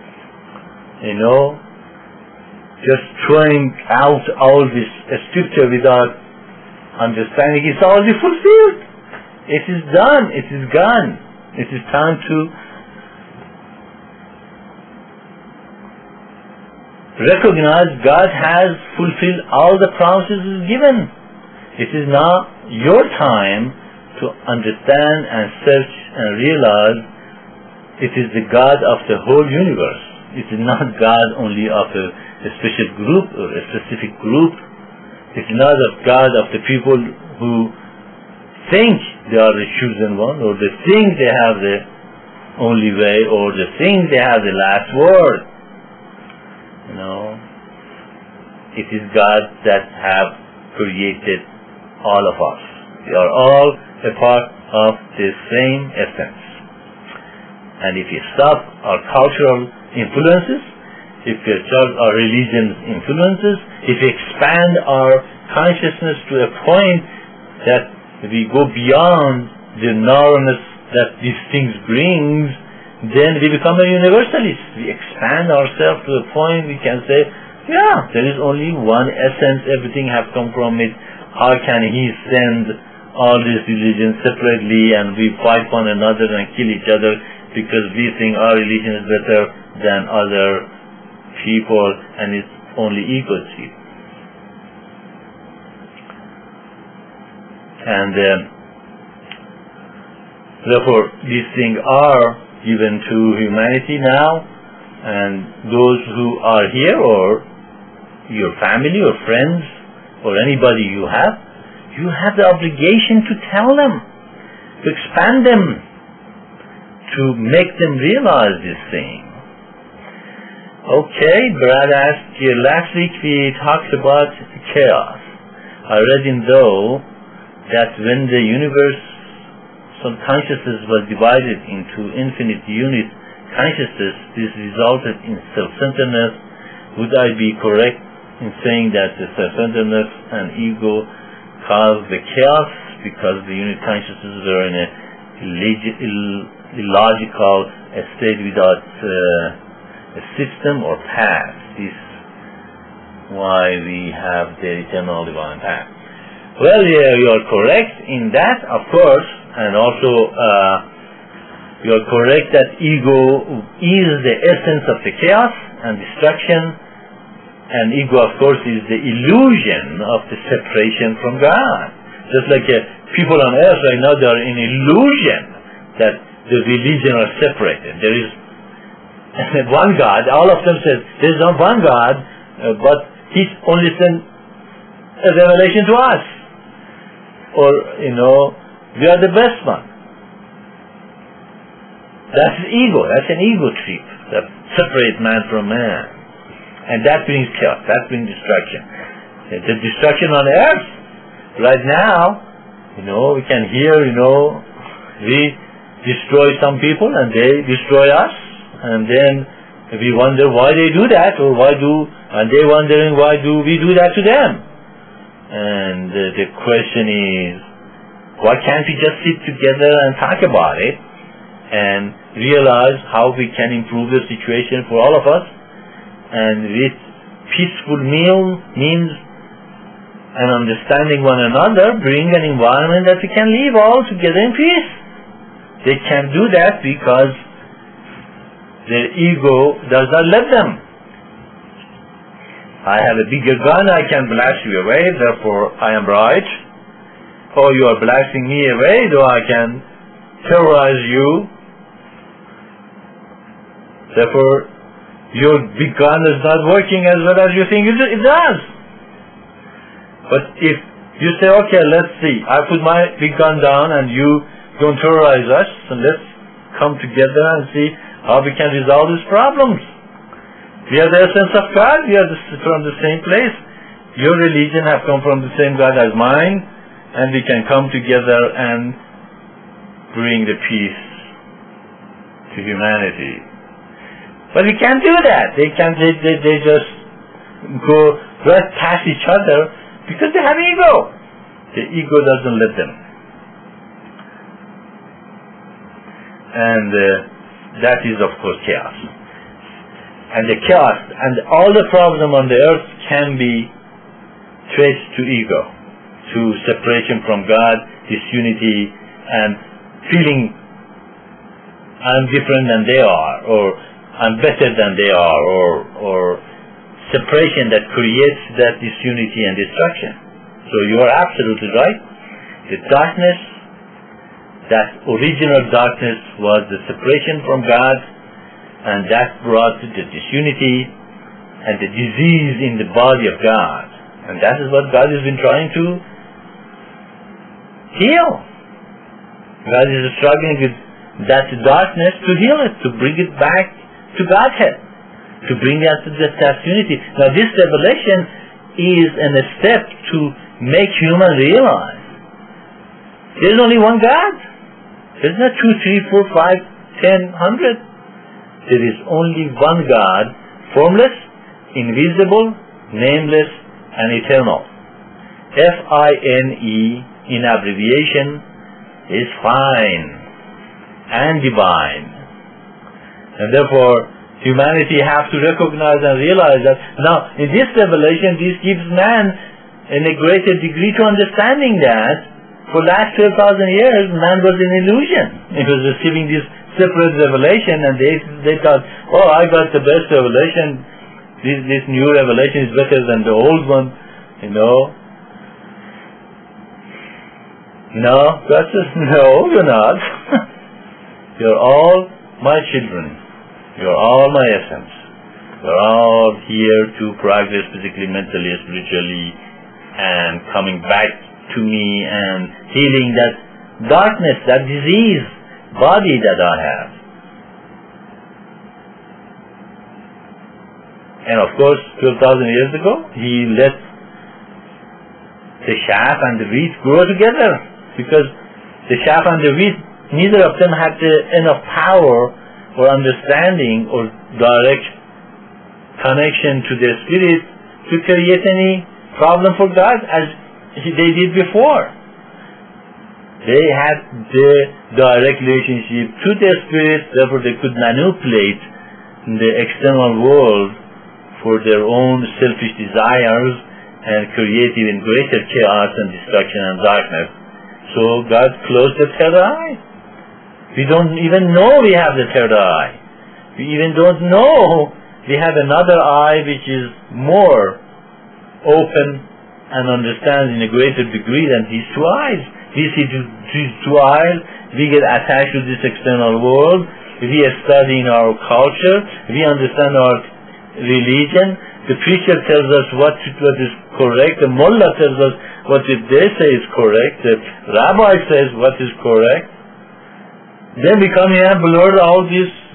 just throwing out all this Scripture without understanding. It's already fulfilled. It is done. It is gone. It is time to recognize God has fulfilled all the promises given. It is now your time to understand and search and realize it is the God of the whole universe. It is not God only of a special group or a specific group. It is not of God of the people who think they are the chosen one, or they think they have the only way, or they think they have the last word. It is God that have created all of us. We are all a part of the same essence. And if we stop our cultural influences, if we charge our religion's influences, if we expand our consciousness to a point that we go beyond the narrowness that these things brings, then we become a universalist. We expand ourselves to a point we can say, yeah, there is only one essence, everything has come from it. How can he send all these religions separately and we fight one another and kill each other because we think our religion is better than other people and it's only ego trip. And therefore these things are given to humanity now, and those who are here or your family or friends or anybody you have the obligation to tell them, to expand them, to make them realize this thing. Okay, Brad asked, last week we talked about chaos. I read in Though that when the universe, some consciousness was divided into infinite unit consciousness, this resulted in self-centeredness. Would I be correct in saying that the self-centeredness and ego caused the chaos because the unit consciousnesses were in a illogical state without a system or path? This is why we have the eternal divine path. Well, yeah, you are correct in that, of course, and also you are correct that ego is the essence of the chaos and destruction, and ego, of course, is the illusion of the separation from God. Just like people on earth right now, they are in illusion that the religion are separated. There is one God. All of them said there is not one God, but He only sent a revelation to us. Or, we are the best one. That's ego. That's an ego trip that separates man from man. And that brings chaos. That brings destruction. The destruction on earth, right now, we can hear, we destroy some people and they destroy us. And then we wonder why they do that, and they wondering why do we do that to them. And the question is, why can't we just sit together and talk about it and realize how we can improve the situation for all of us? And with peaceful means and understanding one another, bring an environment that we can live all together in peace. They can't do that because their ego does not let them. I have a bigger gun, I can blast you away, therefore I am right. Or you are blasting me away, though I can terrorize you. Therefore, your big gun is not working as well as you think it does. But if you say, okay, let's see, I put my big gun down and you don't terrorize us, so let's come together and see how we can resolve these problems. We are the essence of God. We are from the same place. Your religion has come from the same God as mine, and we can come together and bring the peace to humanity. But we can't do that. They just go right past each other because they have ego. The ego doesn't let them. And that is, of course, chaos. And the chaos and all the problem on the earth can be traced to ego, to separation from God, disunity, and feeling I'm different than they are, or I'm better than they are, or separation that creates that disunity and destruction. So you are absolutely right. The darkness, that original darkness, was the separation from God, and that brought the disunity and the disease in the body of God. And that is what God has been trying to heal. God is struggling with that darkness to heal it, to bring it back to Godhead, to bring that to that unity. Now this revelation is a step to make human realize there is only one God. There is not 2, 3, 4, 5, 10, 100. there is only one God, formless, invisible, nameless, and eternal. F-I-N-E in abbreviation is fine and divine. And therefore, humanity has to recognize and realize that now, in this revelation, this gives man in a greater degree to understanding that for the last 12,000 years, man was an illusion. He was receiving this separate revelation, and they thought, oh, I got the best revelation. This new revelation is better than the old one, you know. No, God says, no, you're not. You're all my children. You're all my essence. You're all here to progress physically, mentally, spiritually, and coming back to me and healing that darkness, that disease body that I have. And of course, 12,000 years ago, he let the chaff and the wheat grow together, because the chaff and the wheat, neither of them had enough power or understanding or direct connection to the spirit to create any problem for God as they did before. They had the direct relationship to the spirit, therefore they could manipulate the external world for their own selfish desires and create even greater chaos and destruction and darkness. So God closed the third eye. We don't even know we have the third eye. We even don't know we have another eye which is more open and understands in a greater degree than these two eyes. We see these two eyes, we get attached to this external world, we study in our culture, we understand our religion, the preacher tells us what is correct, the mullah tells us what if they say is correct, the rabbi says what is correct. Then we come here and blur out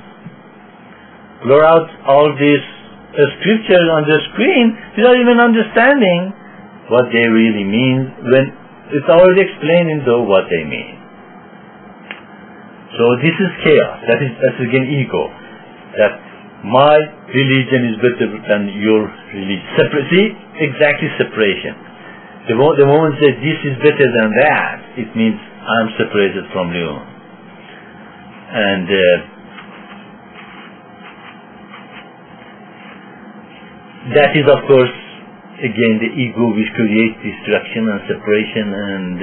all these scriptures on the screen without even understanding what they really mean, when it's already explained in what they mean. So this is chaos. That's again ego. That my religion is better than your religion. See, exactly separation. The moment that this is better than that, it means I'm separated from you. And that is, of course, again the ego which creates destruction and separation, and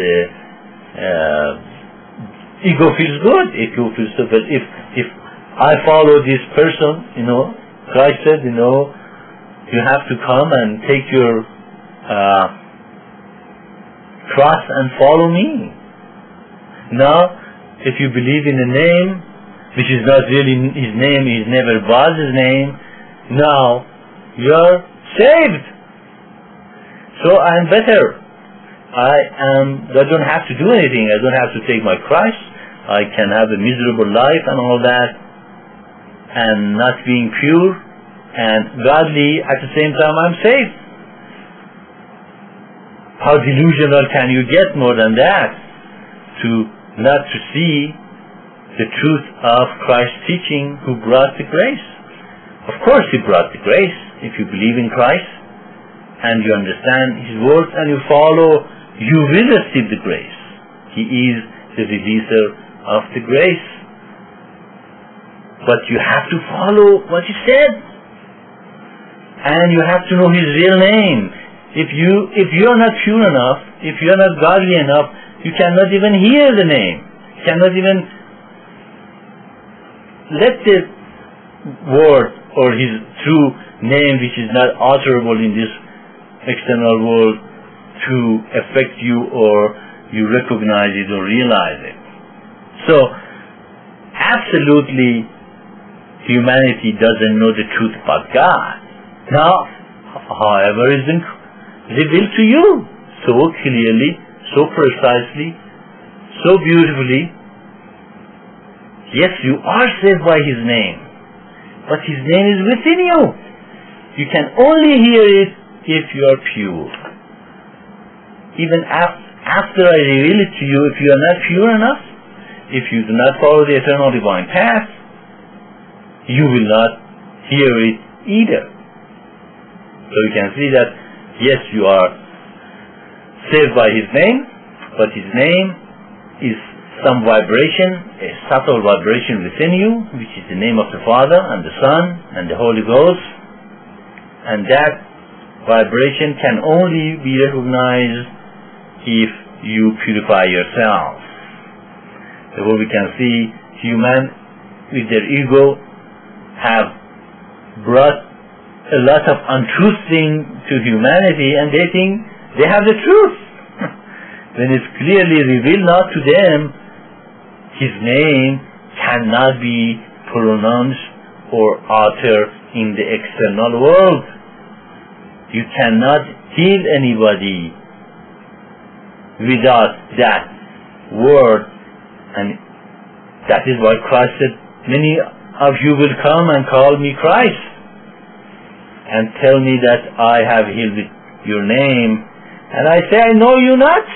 ego feels good. Ego feels so good. If I follow this person, Christ said, you have to come and take your cross and follow me. Now, if you believe in a name which is not really his name, he never was his name, now you're saved. So I'm better. I don't have to do anything. I don't have to take my cross. I can have a miserable life and all that, and not being pure and godly at the same time. I'm saved. How delusional can you get more than that? Not to see the truth of Christ's teaching, who brought the grace. Of course he brought the grace. If you believe in Christ and you understand his words and you follow, you will receive the grace. He is the releaser of the grace. But you have to follow what he said, and you have to know his real name. If you are not pure enough, if you are not godly enough, you cannot even hear the name. You cannot even let the word or his true name, which is not utterable in this external world, to affect you, or you recognize it or realize it. So, absolutely, humanity doesn't know the truth about God. Now, however, it's been revealed to you so clearly, so precisely, so beautifully. Yes, you are saved by his name, but his name is within you. You can only hear it if you are pure. Even after I reveal it to you, if you are not pure enough, if you do not follow the eternal divine path, you will not hear it either. So you can see that, yes, you are saved by His name, but His name is some vibration, a subtle vibration within you, which is the name of the Father and the Son and the Holy Ghost, and that vibration can only be recognized if you purify yourself. Therefore we can see human with their ego have brought a lot of untruth thing to humanity, and they think they have the truth. When it's clearly revealed not to them, His name cannot be pronounced or uttered in the external world. You cannot heal anybody without that word, and that is why Christ said, many of you will come and call me Christ and tell me that I have healed with your name, and I say, I know you not,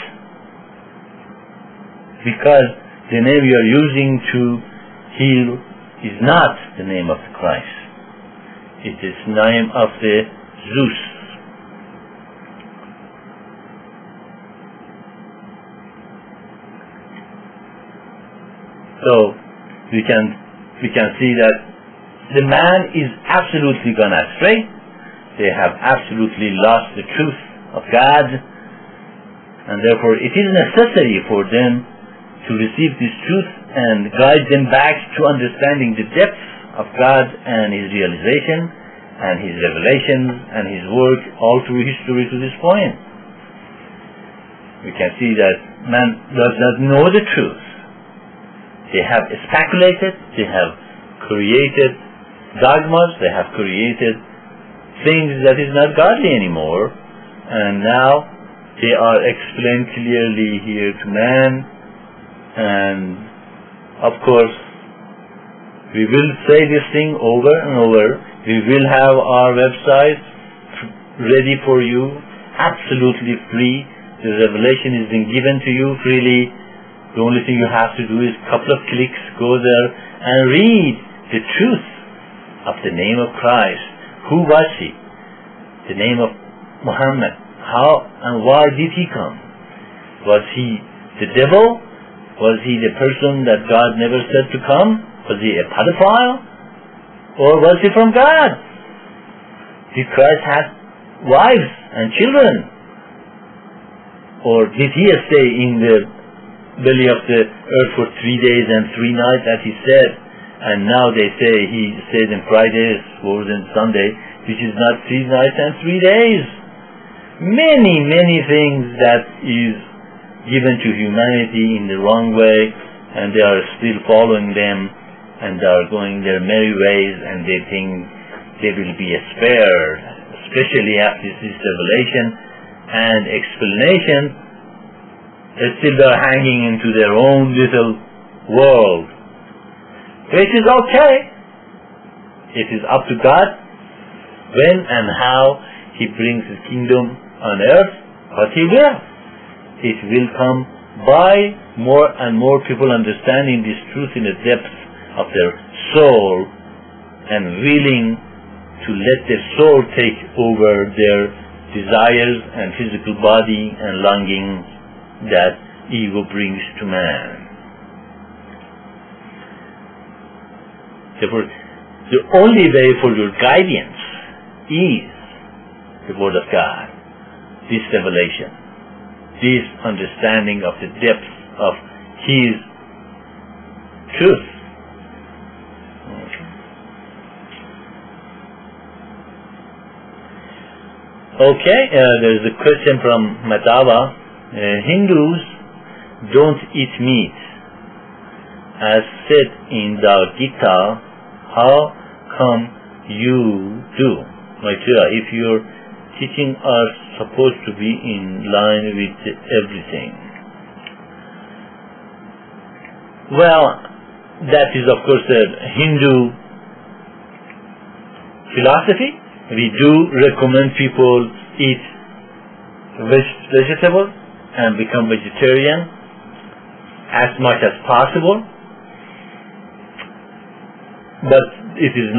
because the name you are using to heal is not the name of Christ. It is the name of the Zeus. So we can see that the man is absolutely gone astray. They have absolutely lost the truth of God, and therefore it is necessary for them to receive this truth and guide them back to understanding the depth of God and His realization and His revelations and His work all through history to this point. We can see that man does not know the truth. They have speculated, they have created dogmas, they have created things that is not godly anymore, and now they are explained clearly here to man. And of course we will say this thing over and over. We will have our website ready for you, absolutely free. The revelation is being given to you freely. The only thing you have to do is a couple of clicks, go there and read the truth of the name of Christ. Who was He? The name of Muhammad. How and why did He come? Was He the devil? Was He the person that God never said to come? Was He a pedophile? Or was He from God? Did Christ have wives and children? Or did He stay in the belly of the earth for 3 days and 3 nights, as He said? And now they say He stayed in Fridays more than Sunday, which is not 3 nights and 3 days. Many things that is given to humanity in the wrong way, and they are still following them, and they are going their merry ways, and they think they will be spared, especially after this revelation and explanation. Still they are hanging into their own little world. It is okay. It is up to God when and how He brings His kingdom on earth, but He will. It will come by more and more people understanding this truth in the depths of their soul and willing to let their soul take over their desires and physical body and longings that ego brings to man. Therefore, the only way for your guidance is the Word of God, this revelation, this understanding of the depth of His truth. Okay, there is a question from Madhava. Hindus don't eat meat, as said in the Gita. How come you do? If your teaching are supposed to be in line with everything. Well, that is of course a Hindu philosophy. We do recommend people eat vegetables and become vegetarian as much as possible. But it is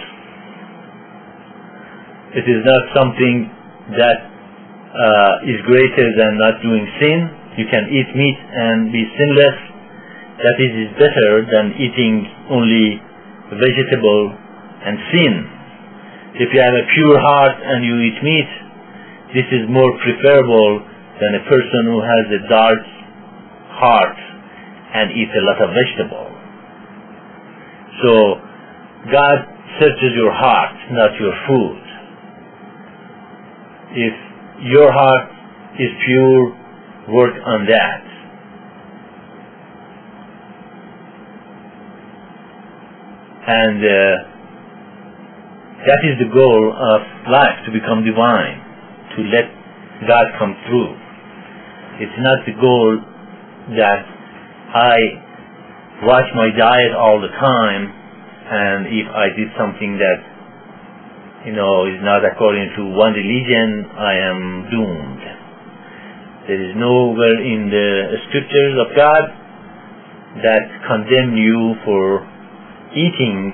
not something that is greater than not doing sin. You can eat meat and be sinless. That is better than eating only vegetable and sin. If you have a pure heart and you eat meat, this is more preferable than a person who has a dark heart and eats a lot of vegetable. So God searches your heart, not your food. If your heart is pure, work on that. And that is the goal of life, to become divine, to let God come through. It's not the goal that I watch my diet all the time, and if I did something that is not according to one religion, I am doomed. There is nowhere in the scriptures of God that condemn you for eating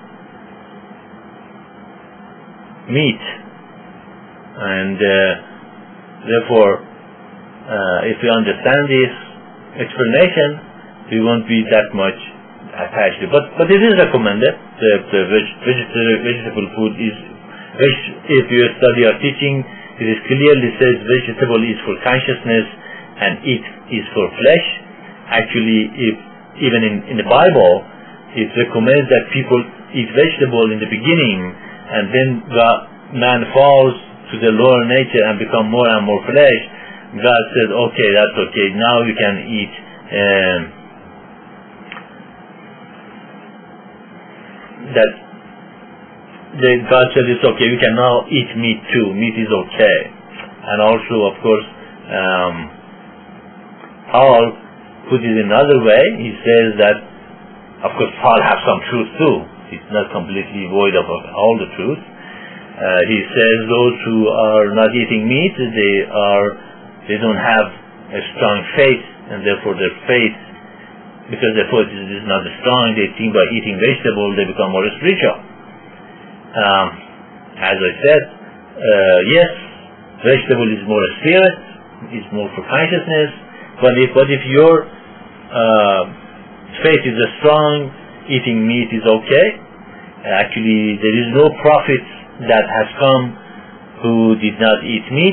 meat, and therefore if we understand this explanation, we won't be that much attached to it. But it is recommended. The vegetable food is, if you study our teaching, it is clearly says vegetable is for consciousness and eat is for flesh. Actually, if even in the Bible, it recommends that people eat vegetable in the beginning, and then man falls to the lower nature and become more and more flesh. God said, okay, that's okay. Now you can eat God said it's okay. You can now eat meat too. Meat is okay. And also, of course, Paul put it another way. He says that, of course, Paul has some truth too. He's not completely void of all the truth. He says those who are not eating meat, they don't have a strong faith, and therefore their faith, because their faith is not strong, they think by eating vegetable they become more spiritual. As I said, yes, vegetable is more spirit, is more for consciousness, but if your faith is strong, eating meat is okay. Actually, there is no prophet that has come who did not eat meat.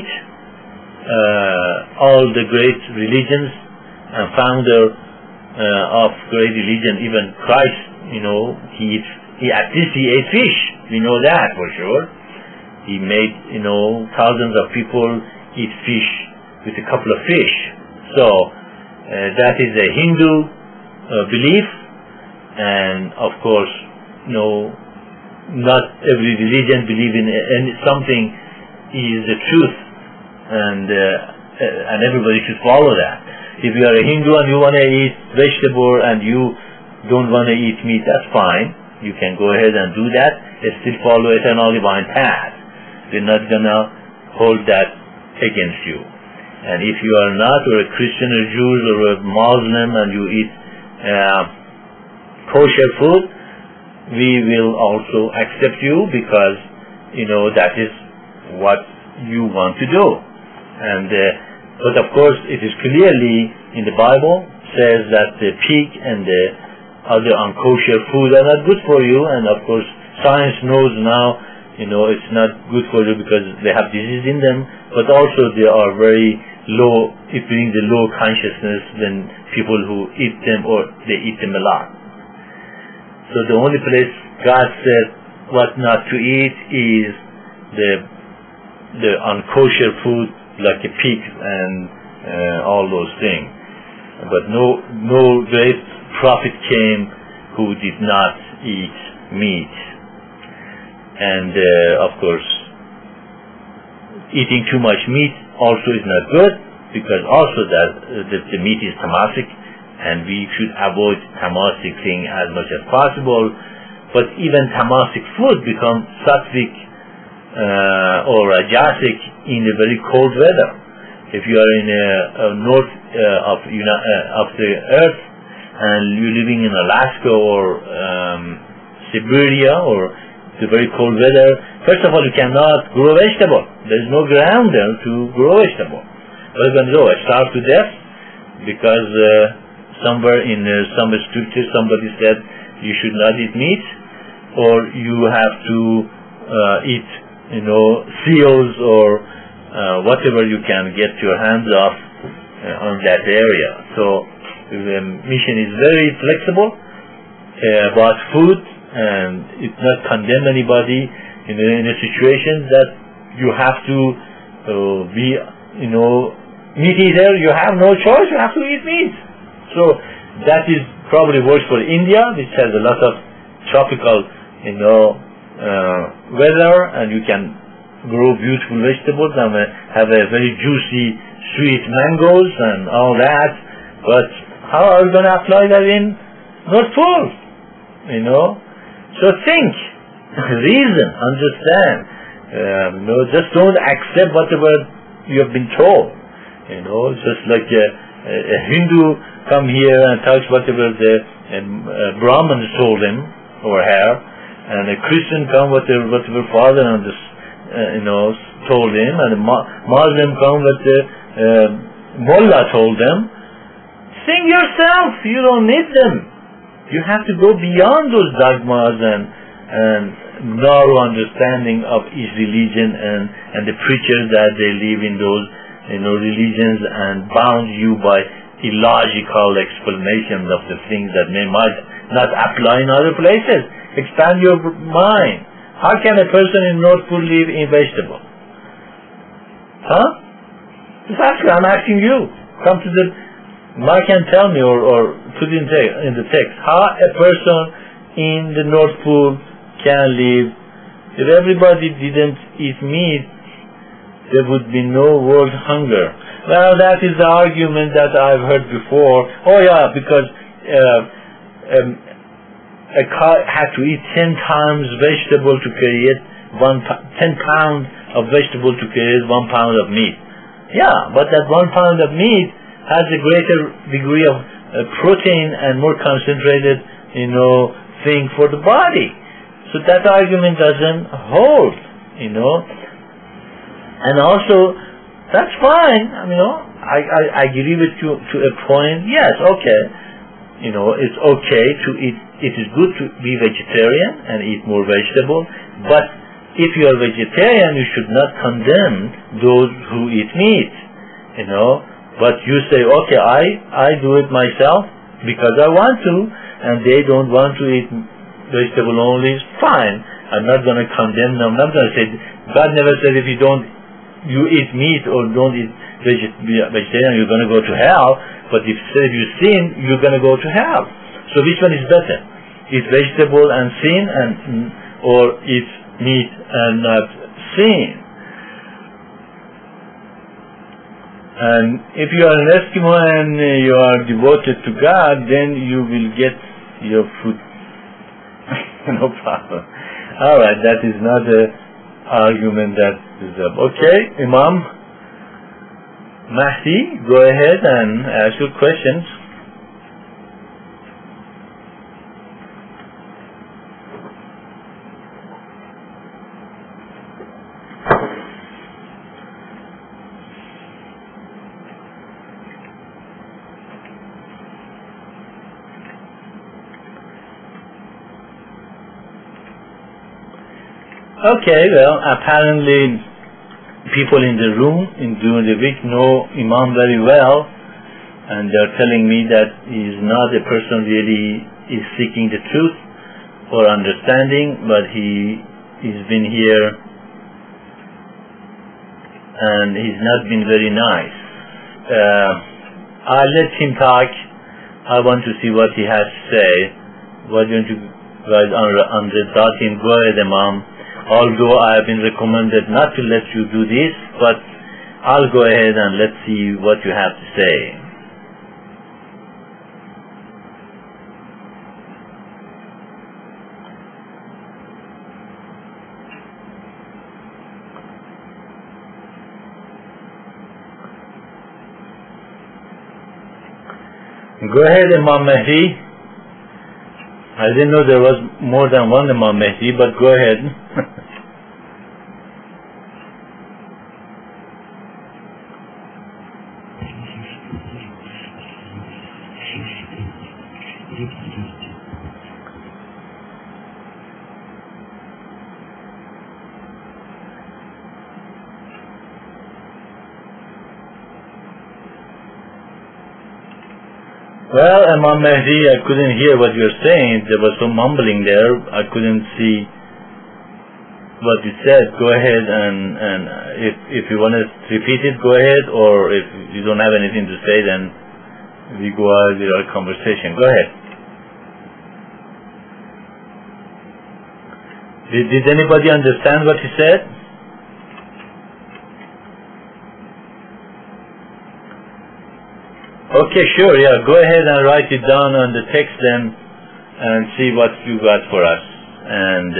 All the great religions and founder of great religion, even Christ, he at least he ate fish. We know that for sure. He made thousands of people eat fish with a couple of fish. So that is a Hindu belief, and of course, not every religion believes in something is the truth, and everybody should follow that. If you are a Hindu and you want to eat vegetable and you don't want to eat meat, that's fine. You can go ahead and do that and still follow eternal divine path. We're not gonna hold that against you. And if you are not, or a Christian or Jew or a Muslim, and you eat kosher food, we will also accept you, because that is what you want to do. And but of course, it is clearly in the Bible says that the pig and the other unkosher food are not good for you. And of course, science knows now, it's not good for you because they have disease in them. But also, they are very low. It brings the low consciousness when people who eat them, or they eat them a lot. So the only place God said what not to eat is the unkosher food, like a pig and all those things. But no great prophet came who did not eat meat. And of course, eating too much meat also is not good, because also that the meat is tamasic, and we should avoid tamasic thing as much as possible. But even tamasic food becomes sattvic or rajasic in a very cold weather. If you are in north of the earth and you're living in Alaska or Siberia or the very cold weather, first of all, you cannot grow vegetable. There is no ground there to grow vegetable. What are you going to do? Starve to death? Because somewhere in some scripture somebody said you should not eat meat, or you have to eat, seals or whatever you can get your hands off on that area. So the mission is very flexible about food, and it's not condemn anybody in a situation that you have to be, meat eater. You have no choice. You have to eat meat. So that is probably works for India, which has a lot of tropical, weather, and you can grow beautiful vegetables and have a very juicy, sweet mangoes and all that. But how are we going to apply that in North Pole? So think, reason, understand. Just don't accept whatever you have been told. Just like a Hindu come here and talks whatever the Brahmins told him or her, and a Christian come whatever father and told him, and a Muslim come what the Mullah told them. Think yourself. You don't need them. You have to go beyond those dogmas and narrow understanding of each religion and the preachers that they live in those religions, and bound you by illogical explanations of the things that might not apply in other places. Expand your mind. How can a person in North Pole live in vegetable? Exactly, I'm asking you. Come to the Mark and tell me, or put in the text, how a person in the North Pole can live. If everybody didn't eat meat, there would be no world hunger. Well, that is the argument that I've heard before. Oh yeah, because a cow had to eat 10 times vegetable to create 10 pounds of vegetable to create 1 pound of meat. Yeah, but that 1 pound of meat has a greater degree of protein and more concentrated, thing for the body. So that argument doesn't hold, And also, that's fine. I agree with you to a point. Yes, okay. It's okay to eat. It is good to be vegetarian and eat more vegetable. But if you are vegetarian, you should not condemn those who eat meat. But you say, okay, I do it myself because I want to, and they don't want to eat vegetable only. Fine. I'm not going to condemn them. I'm not going to say, God never said if you eat meat or don't eat vegetarian, you're going to go to hell. But if you sin, you're going to go to hell. So which one is better? Eat vegetable and sin, or eat meat and not sin? And if you are an Eskimo and you are devoted to God, then you will get your food. No problem. All right, that is not an argument that is up. Okay, Imam Mahdi, go ahead and ask your questions. Okay, well, apparently people in the room during the week know Imam very well, and they're telling me that he's not a person really is seeking the truth or understanding, but he's been here and he's not been very nice. I'll let him talk. I want to see what he has to say. Why don't you guys understand him? Go ahead, Imam. Although I have been recommended not to let you do this, but I'll go ahead and let's see what you have to say. Go ahead, Imam Mahdi. I didn't know there was more than one Imam Mahdi, but go ahead. Well, Imam Mahdi, I couldn't hear what you were saying. There was some mumbling there. I couldn't see what you said. Go ahead and if you want to repeat it, go ahead. Or if you don't have anything to say, then we go on with our conversation. Go ahead. Did anybody understand what you said? Okay, sure, yeah. Go ahead and write it down on the text then and see what you got for us. And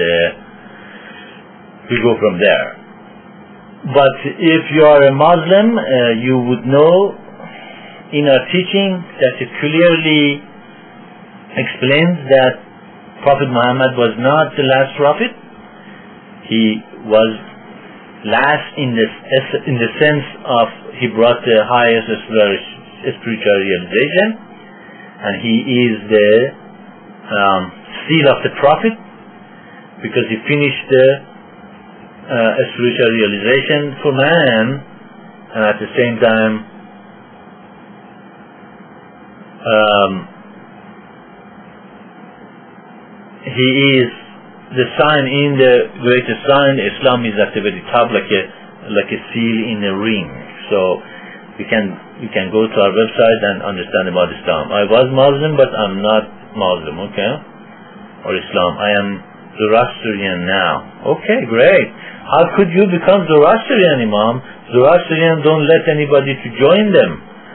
we go from there. But if you are a Muslim, you would know in our teaching that it clearly explains that Prophet Muhammad was not the last prophet. He was last in the sense of he brought the highest spiritual realization, and he is the seal of the prophet because he finished the spiritual realization for man, and at the same time he is the sign in the greatest sign. Islam is at the very top, like a seal in a ring. So you can go to our website and understand about Islam. I was Muslim, but I'm not Muslim, okay? Or Islam. I am Zoroastrian now. Okay, great. How could you become Zoroastrian, Imam? Zoroastrian don't let anybody to join them.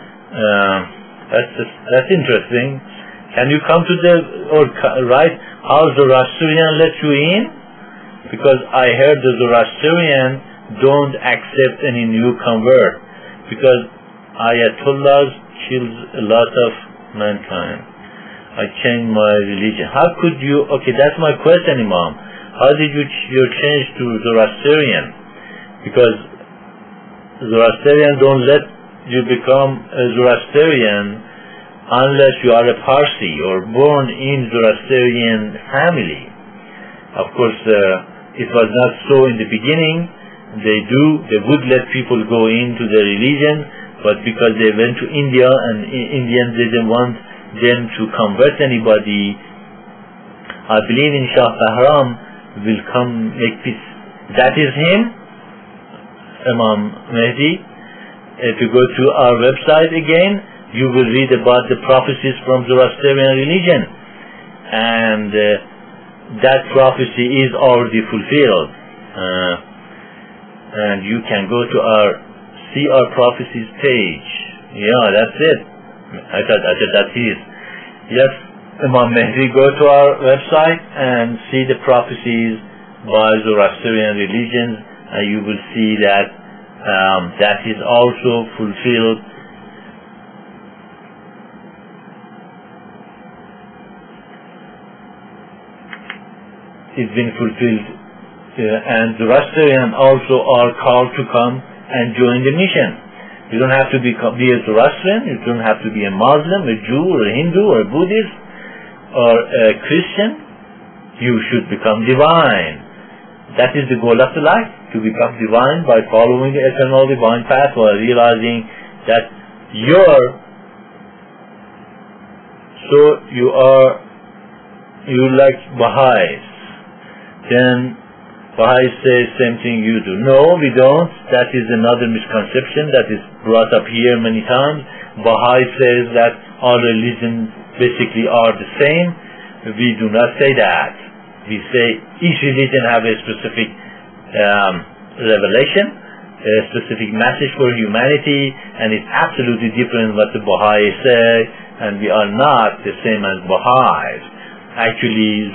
That's interesting. Can you come to write how Zoroastrian let you in? Because I heard the Zoroastrian don't accept any new convert. Because Ayatollahs kills a lot of mankind. I changed my religion. How could you? Okay, that's my question, Imam. How did you change to Zoroastrian? Because Zoroastrian don't let you become a Zoroastrian unless you are a Parsi or born in Zoroastrian family. Of course, it was not so in the beginning. They would let people go into their religion, but because they went to India and Indians didn't want them to convert anybody, I believe in Shah Bahram will come make peace. That is him, Imam Mahdi. If you go to our website again, you will read about the prophecies from Zoroastrian religion, and that prophecy is already fulfilled. And you can go to see our prophecies page. Yeah, that's it. I thought that is. Yes, Imam Mahdi, go to our website and see the prophecies by Zoroastrian religions, and you will see that that is also fulfilled. It's been fulfilled. And Zoroastrian also are called to come and join the mission. You don't have to be a Zoroastrian, you don't have to be a Muslim, a Jew, or a Hindu, or a Buddhist, or a Christian. You should become divine. That is the goal of the life, to become divine by following the eternal divine path, while realizing that you like Baha'is. Then Baha'is say same thing you do. No, we don't. That is another misconception that is brought up here many times. Baha'i says that all religions basically are the same. We do not say that. We say each religion have a specific revelation, a specific message for humanity, and it's absolutely different what the Baha'i say, and we are not the same as Baha'is. Actually,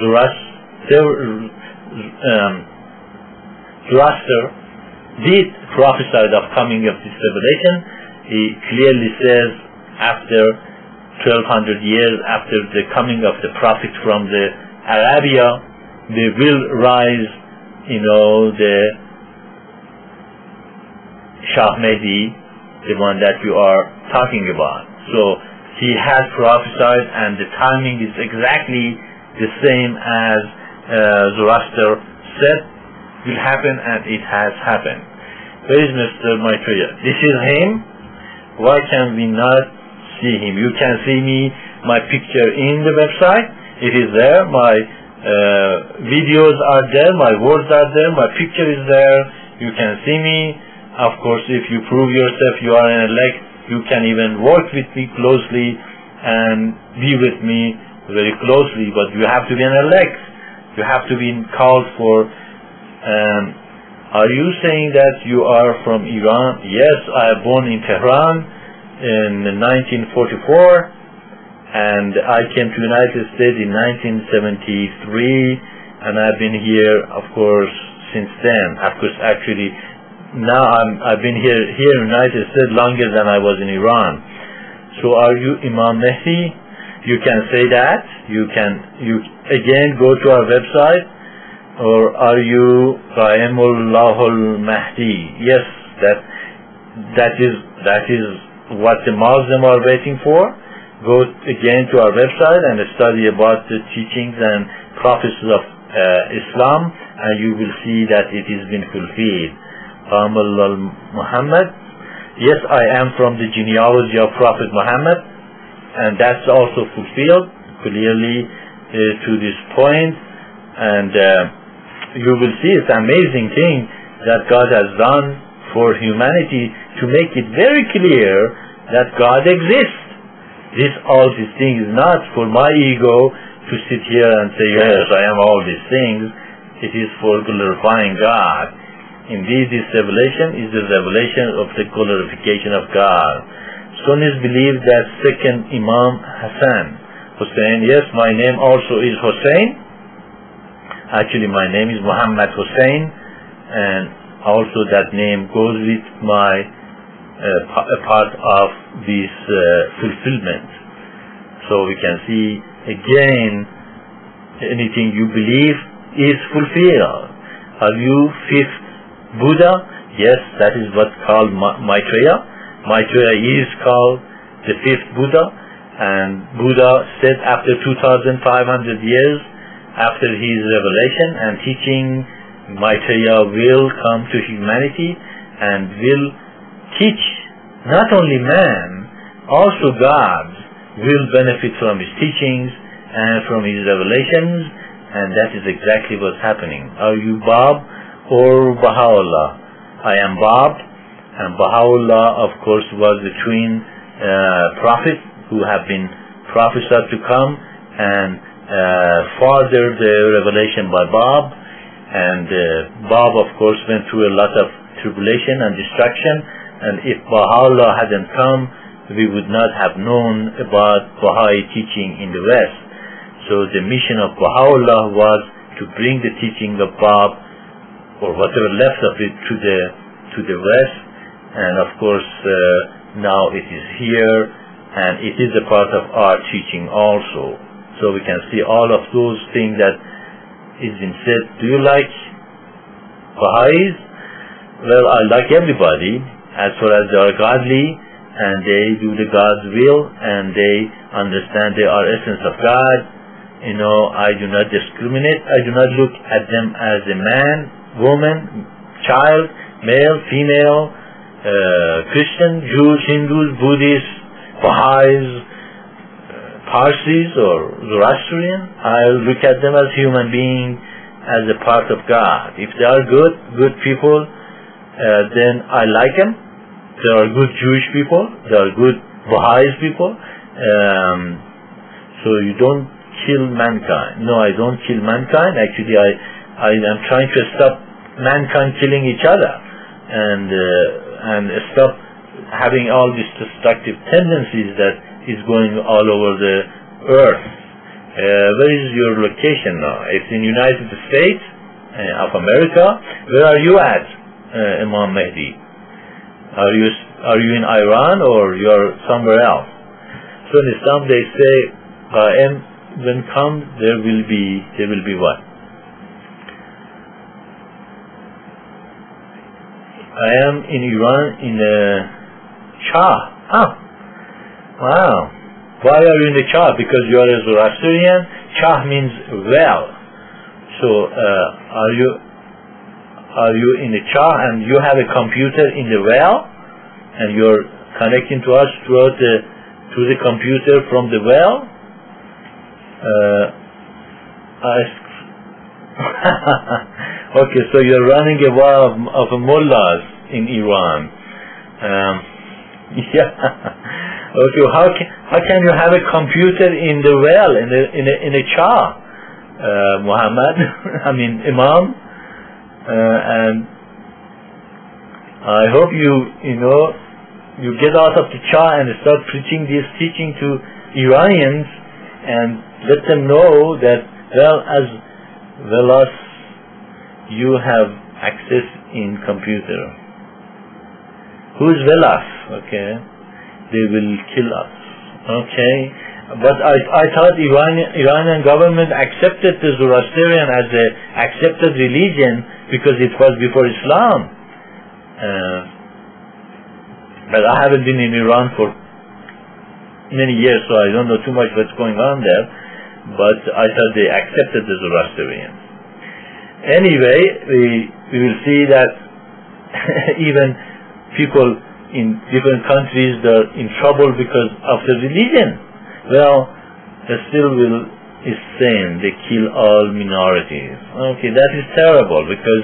Zoroaster did prophesy of coming of this revelation. He clearly says after 1200 years after the coming of the Prophet from the Arabia, they will rise, the Shah Mahdi, the one that you are talking about. So he has prophesied, and the timing is exactly the same as Zoroaster said will happen, and it has happened. Where is Mr. Maitreya? This is him. Why can we not see him? You can see my picture in the website. It is there. My videos are there. My words are there. My picture is there. You can see me. Of course, if you prove yourself you are an elect, you can even work with me closely and be with me very closely. But you have to be an elect. You have to be called for. Are you saying that you are from Iran? Yes, I was born in Tehran in 1944, and I came to United States in 1973, and I've been here, of course, since then. Of course, actually, now I've been here in United States longer than I was in Iran. So, are you Imam Mahdi? You can say that. You again go to our website. Or are you Qa'imullahu al-Mahdi? Yes, that is what the Muslims are waiting for. Go again to our website and study about the teachings and prophecies of Islam, and you will see that it has been fulfilled. Qa'imullahu Muhammad. Yes, I am from the genealogy of Prophet Muhammad, and that's also fulfilled clearly to this point. And you will see it's an amazing thing that God has done for humanity to make it very clear that God exists. All these things is not for my ego to sit here and say, yes, I am all these things. It is for glorifying God. Indeed, this revelation is the revelation of the glorification of God. Sunnis believe that second Imam Hussein. Yes, my name also is Hussein. Actually, my name is Muhammad Hussein, and also that name goes with my a part of this fulfillment. So we can see again, anything you believe is fulfilled. Are you fifth Buddha? Yes, that is what's called Maitreya. Maitreya is called the fifth Buddha, and Buddha said after 2,500 years, after his revelation and teaching, Maitreya will come to humanity and will teach not only man, also God will benefit from his teachings and from his revelations, and that is exactly what's happening. Are you Bab or Baha'u'llah? I am Bab, and Baha'u'llah, of course, was the twin prophets who have been prophesied to come and further the revelation by Bab, and Bab of course went through a lot of tribulation and destruction, and if Baha'u'llah hadn't come, we would not have known about Baha'i teaching in the West. So the mission of Baha'u'llah was to bring the teaching of Bab, or whatever left of it, to the West, and of course now it is here, and it is a part of our teaching also. So we can see all of those things that is been said. Do you like Baha'is? Well, I like everybody as far as they are godly and they do the God's will and they understand they are essence of God. I do not discriminate. I do not look at them as a man, woman, child, male, female, Christian, Jews, Hindus, Buddhists, Baha'is, Parsis or Zoroastrian. I look at them as human beings, as a part of God. If they are good people, then I like them. There are good Jewish people. There are good Baha'is people. So you don't kill mankind. No, I don't kill mankind. Actually, I am trying to stop mankind killing each other and stop having all these destructive tendencies that is going all over the earth. Where is your location now? It's in United States of America. Where are you at, Imam Mahdi? Are you in Iran or you're somewhere else? So in Islam they say, Qa'im, when comes, there will be what? I am in Iran in a Shah. Wow. Why are you in the Shah? Because you are a Zoroastrian. Shah means well. So are you in the Shah and you have a computer in the well and you're connecting to us through the computer from the well? Okay, so you're running a war of mullahs in Iran. Yeah. Okay, how can you have a computer in the well in a Shah? Muhammad, Imam, and I hope you get out of the Shah and start preaching this teaching to Iranians and let them know that as well as you have access in computer. Who's Velas? Okay, they will kill us. Okay, but I thought Iranian government accepted the Zoroastrian as a accepted religion because it was before Islam. But I haven't been in Iran for many years, so I don't know too much what's going on there. But I thought they accepted the Zoroastrian. Anyway, we will see that even people in different countries are in trouble because of the religion. Well, still is same. They kill all minorities. Okay, that is terrible because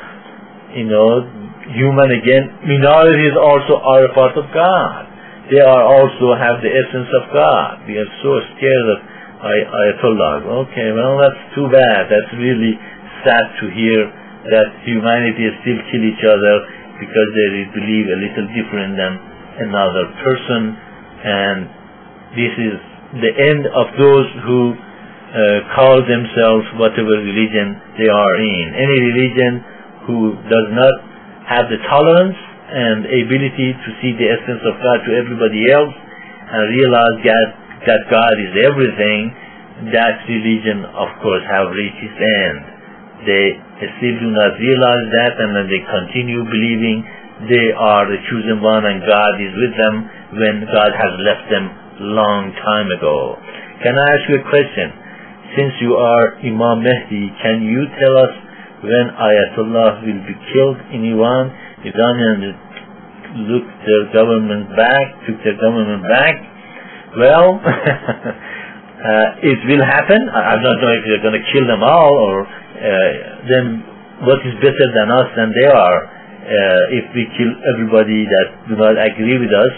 human again. Minorities also are a part of God. They also have the essence of God. We are so scared of Ayatollah. Okay, well that's too bad. That's really sad to hear that humanity still kill each other because they believe a little different than another person, and this is the end of those who call themselves whatever religion they are in. Any religion who does not have the tolerance and ability to see the essence of God to everybody else and realize that God is everything, that religion of course have reached its end. They still do not realize that, and then they continue believing they are the chosen one and God is with them when God has left them long time ago. Can I ask you a question? Since you are Imam Mahdi, can you tell us when Ayatollah will be killed in Iran? Iranians took their government back. Well, it will happen. I don't know if they're going to kill them all, or then what is better than us than they are if we kill everybody that do not agree with us.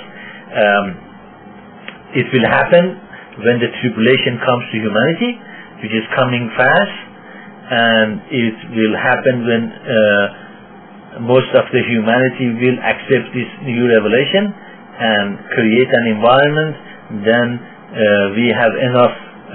It will happen when the tribulation comes to humanity, which is coming fast, and it will happen when most of the humanity will accept this new revelation and create an environment. Then we have enough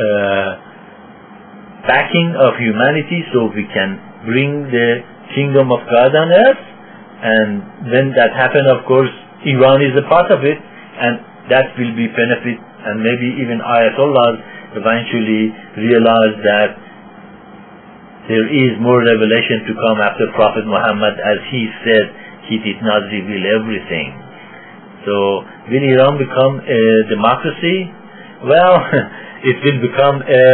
backing of humanity so we can bring the kingdom of God on earth, and when that happens, of course Iran is a part of it, and that will be benefit, and maybe even Ayatollah eventually realize that there is more revelation to come after Prophet Muhammad, as he said he did not reveal everything. So will Iran become a democracy? Well, it will become a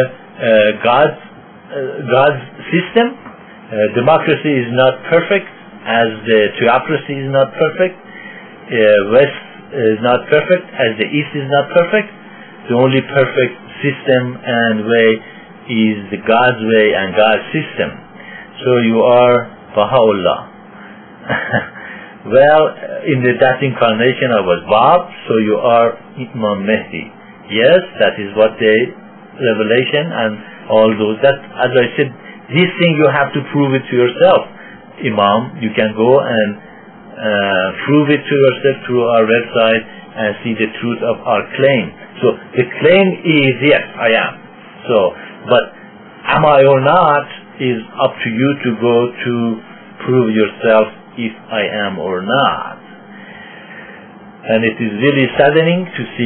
God's system. Democracy is not perfect, as the theocracy is not perfect. West is not perfect, as the East is not perfect. The only perfect system and way is the God's way and God's system. So you are Baha'u'llah. Well, in that incarnation I was Bab, so you are Imam Mahdi. Yes, that is what the revelation and all those. That, as I said, this thing you have to prove it to yourself. Imam, you can go and prove it to yourself through our website and see the truth of our claim. So the claim is, yes, I am. So, but am I or not is up to you to go to prove yourself if I am or not. And it is really saddening to see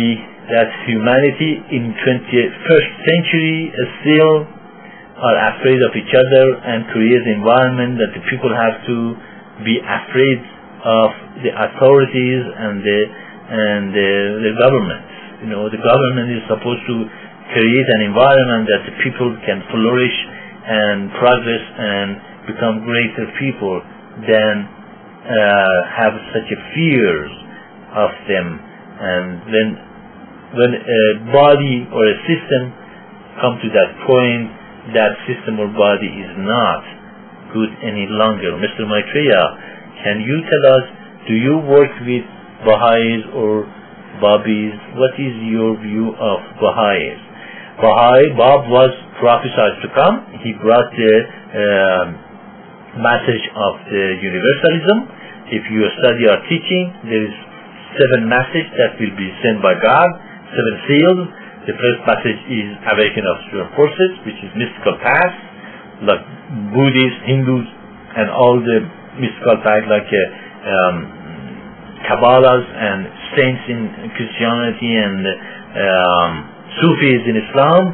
that humanity in 21st century still are afraid of each other and create an environment that the people have to be afraid of the authorities and the government. The government is supposed to create an environment that the people can flourish and progress and become greater people than have such a fears of them. And when a body or a system come to that point, that system or body is not good any longer. Mr. Maitreya, can you tell us, do you work with Baha'is or Babis? What is your view of Baha'is? Bab was prophesied to come. He brought the message of the universalism. If you study our teaching, there is 7 messages that will be sent by God, 7 seals. The first message is awakening of spiritual forces, which is mystical paths, like Buddhists, Hindus, and all the mystical paths like Kabbalahs and saints in Christianity and Sufis in Islam.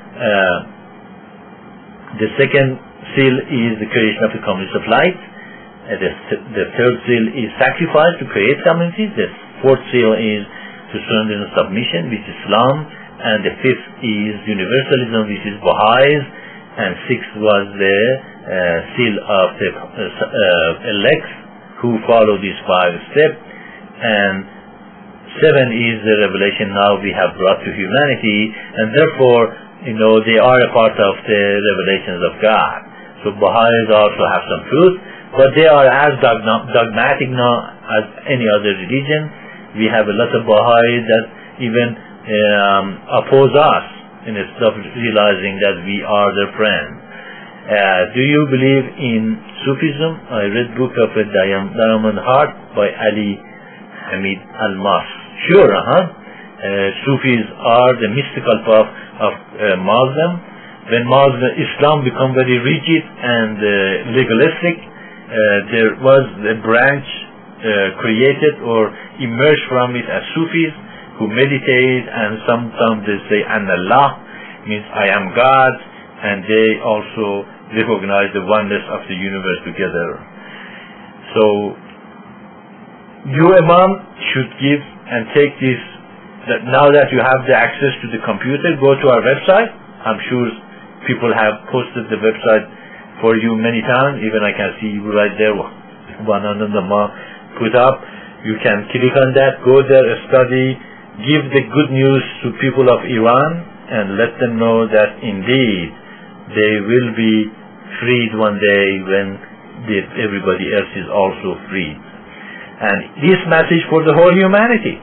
The second seal is the creation of the communities of light. The third seal is sacrifice to create communities. The fourth seal is to surrender and submission, which is Islam. And the fifth is universalism, which is Baha'is. And sixth was the seal of the elects who follow these 5 steps. And 7 is the revelation now we have brought to humanity, and therefore, they are a part of the revelations of God. So Baha'is also have some truth, but they are as dogmatic now as any other religion. We have a lot of Baha'is that even oppose us instead of realizing that we are their friends. Do you believe in Sufism? I read book of a Diamond Heart by Ali Hamid Almas. Sure, Sufis are the mystical path of Muslim. When Islam become very rigid and legalistic, there was a branch created or emerged from it as Sufis who meditate, and sometimes they say Allah, means I am God, and they also recognize the oneness of the universe together. So you, Imam, should give and take this, that now that you have the access to the computer, go to our website. I'm sure people have posted the website for you many times. Even I can see you right there, one on the put up. You can click on that, go there, study, give the good news to people of Iran, and let them know that indeed they will be freed one day when everybody else is also freed. And this message for the whole humanity.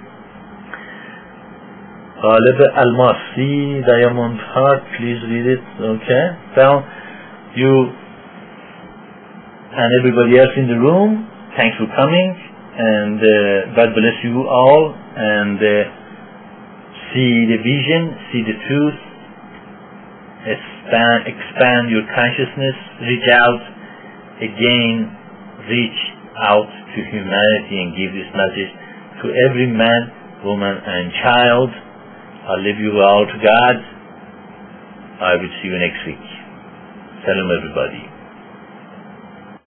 Ghalib Almasi, Diamond Heart, please read it. Okay. Now, you and everybody else in the room, thanks for coming, and God bless you all, and see the vision, see the truth, expand your consciousness, reach out to humanity and give this message to every man, woman, and child. I leave you all to God. I will see you next week. Salam everybody.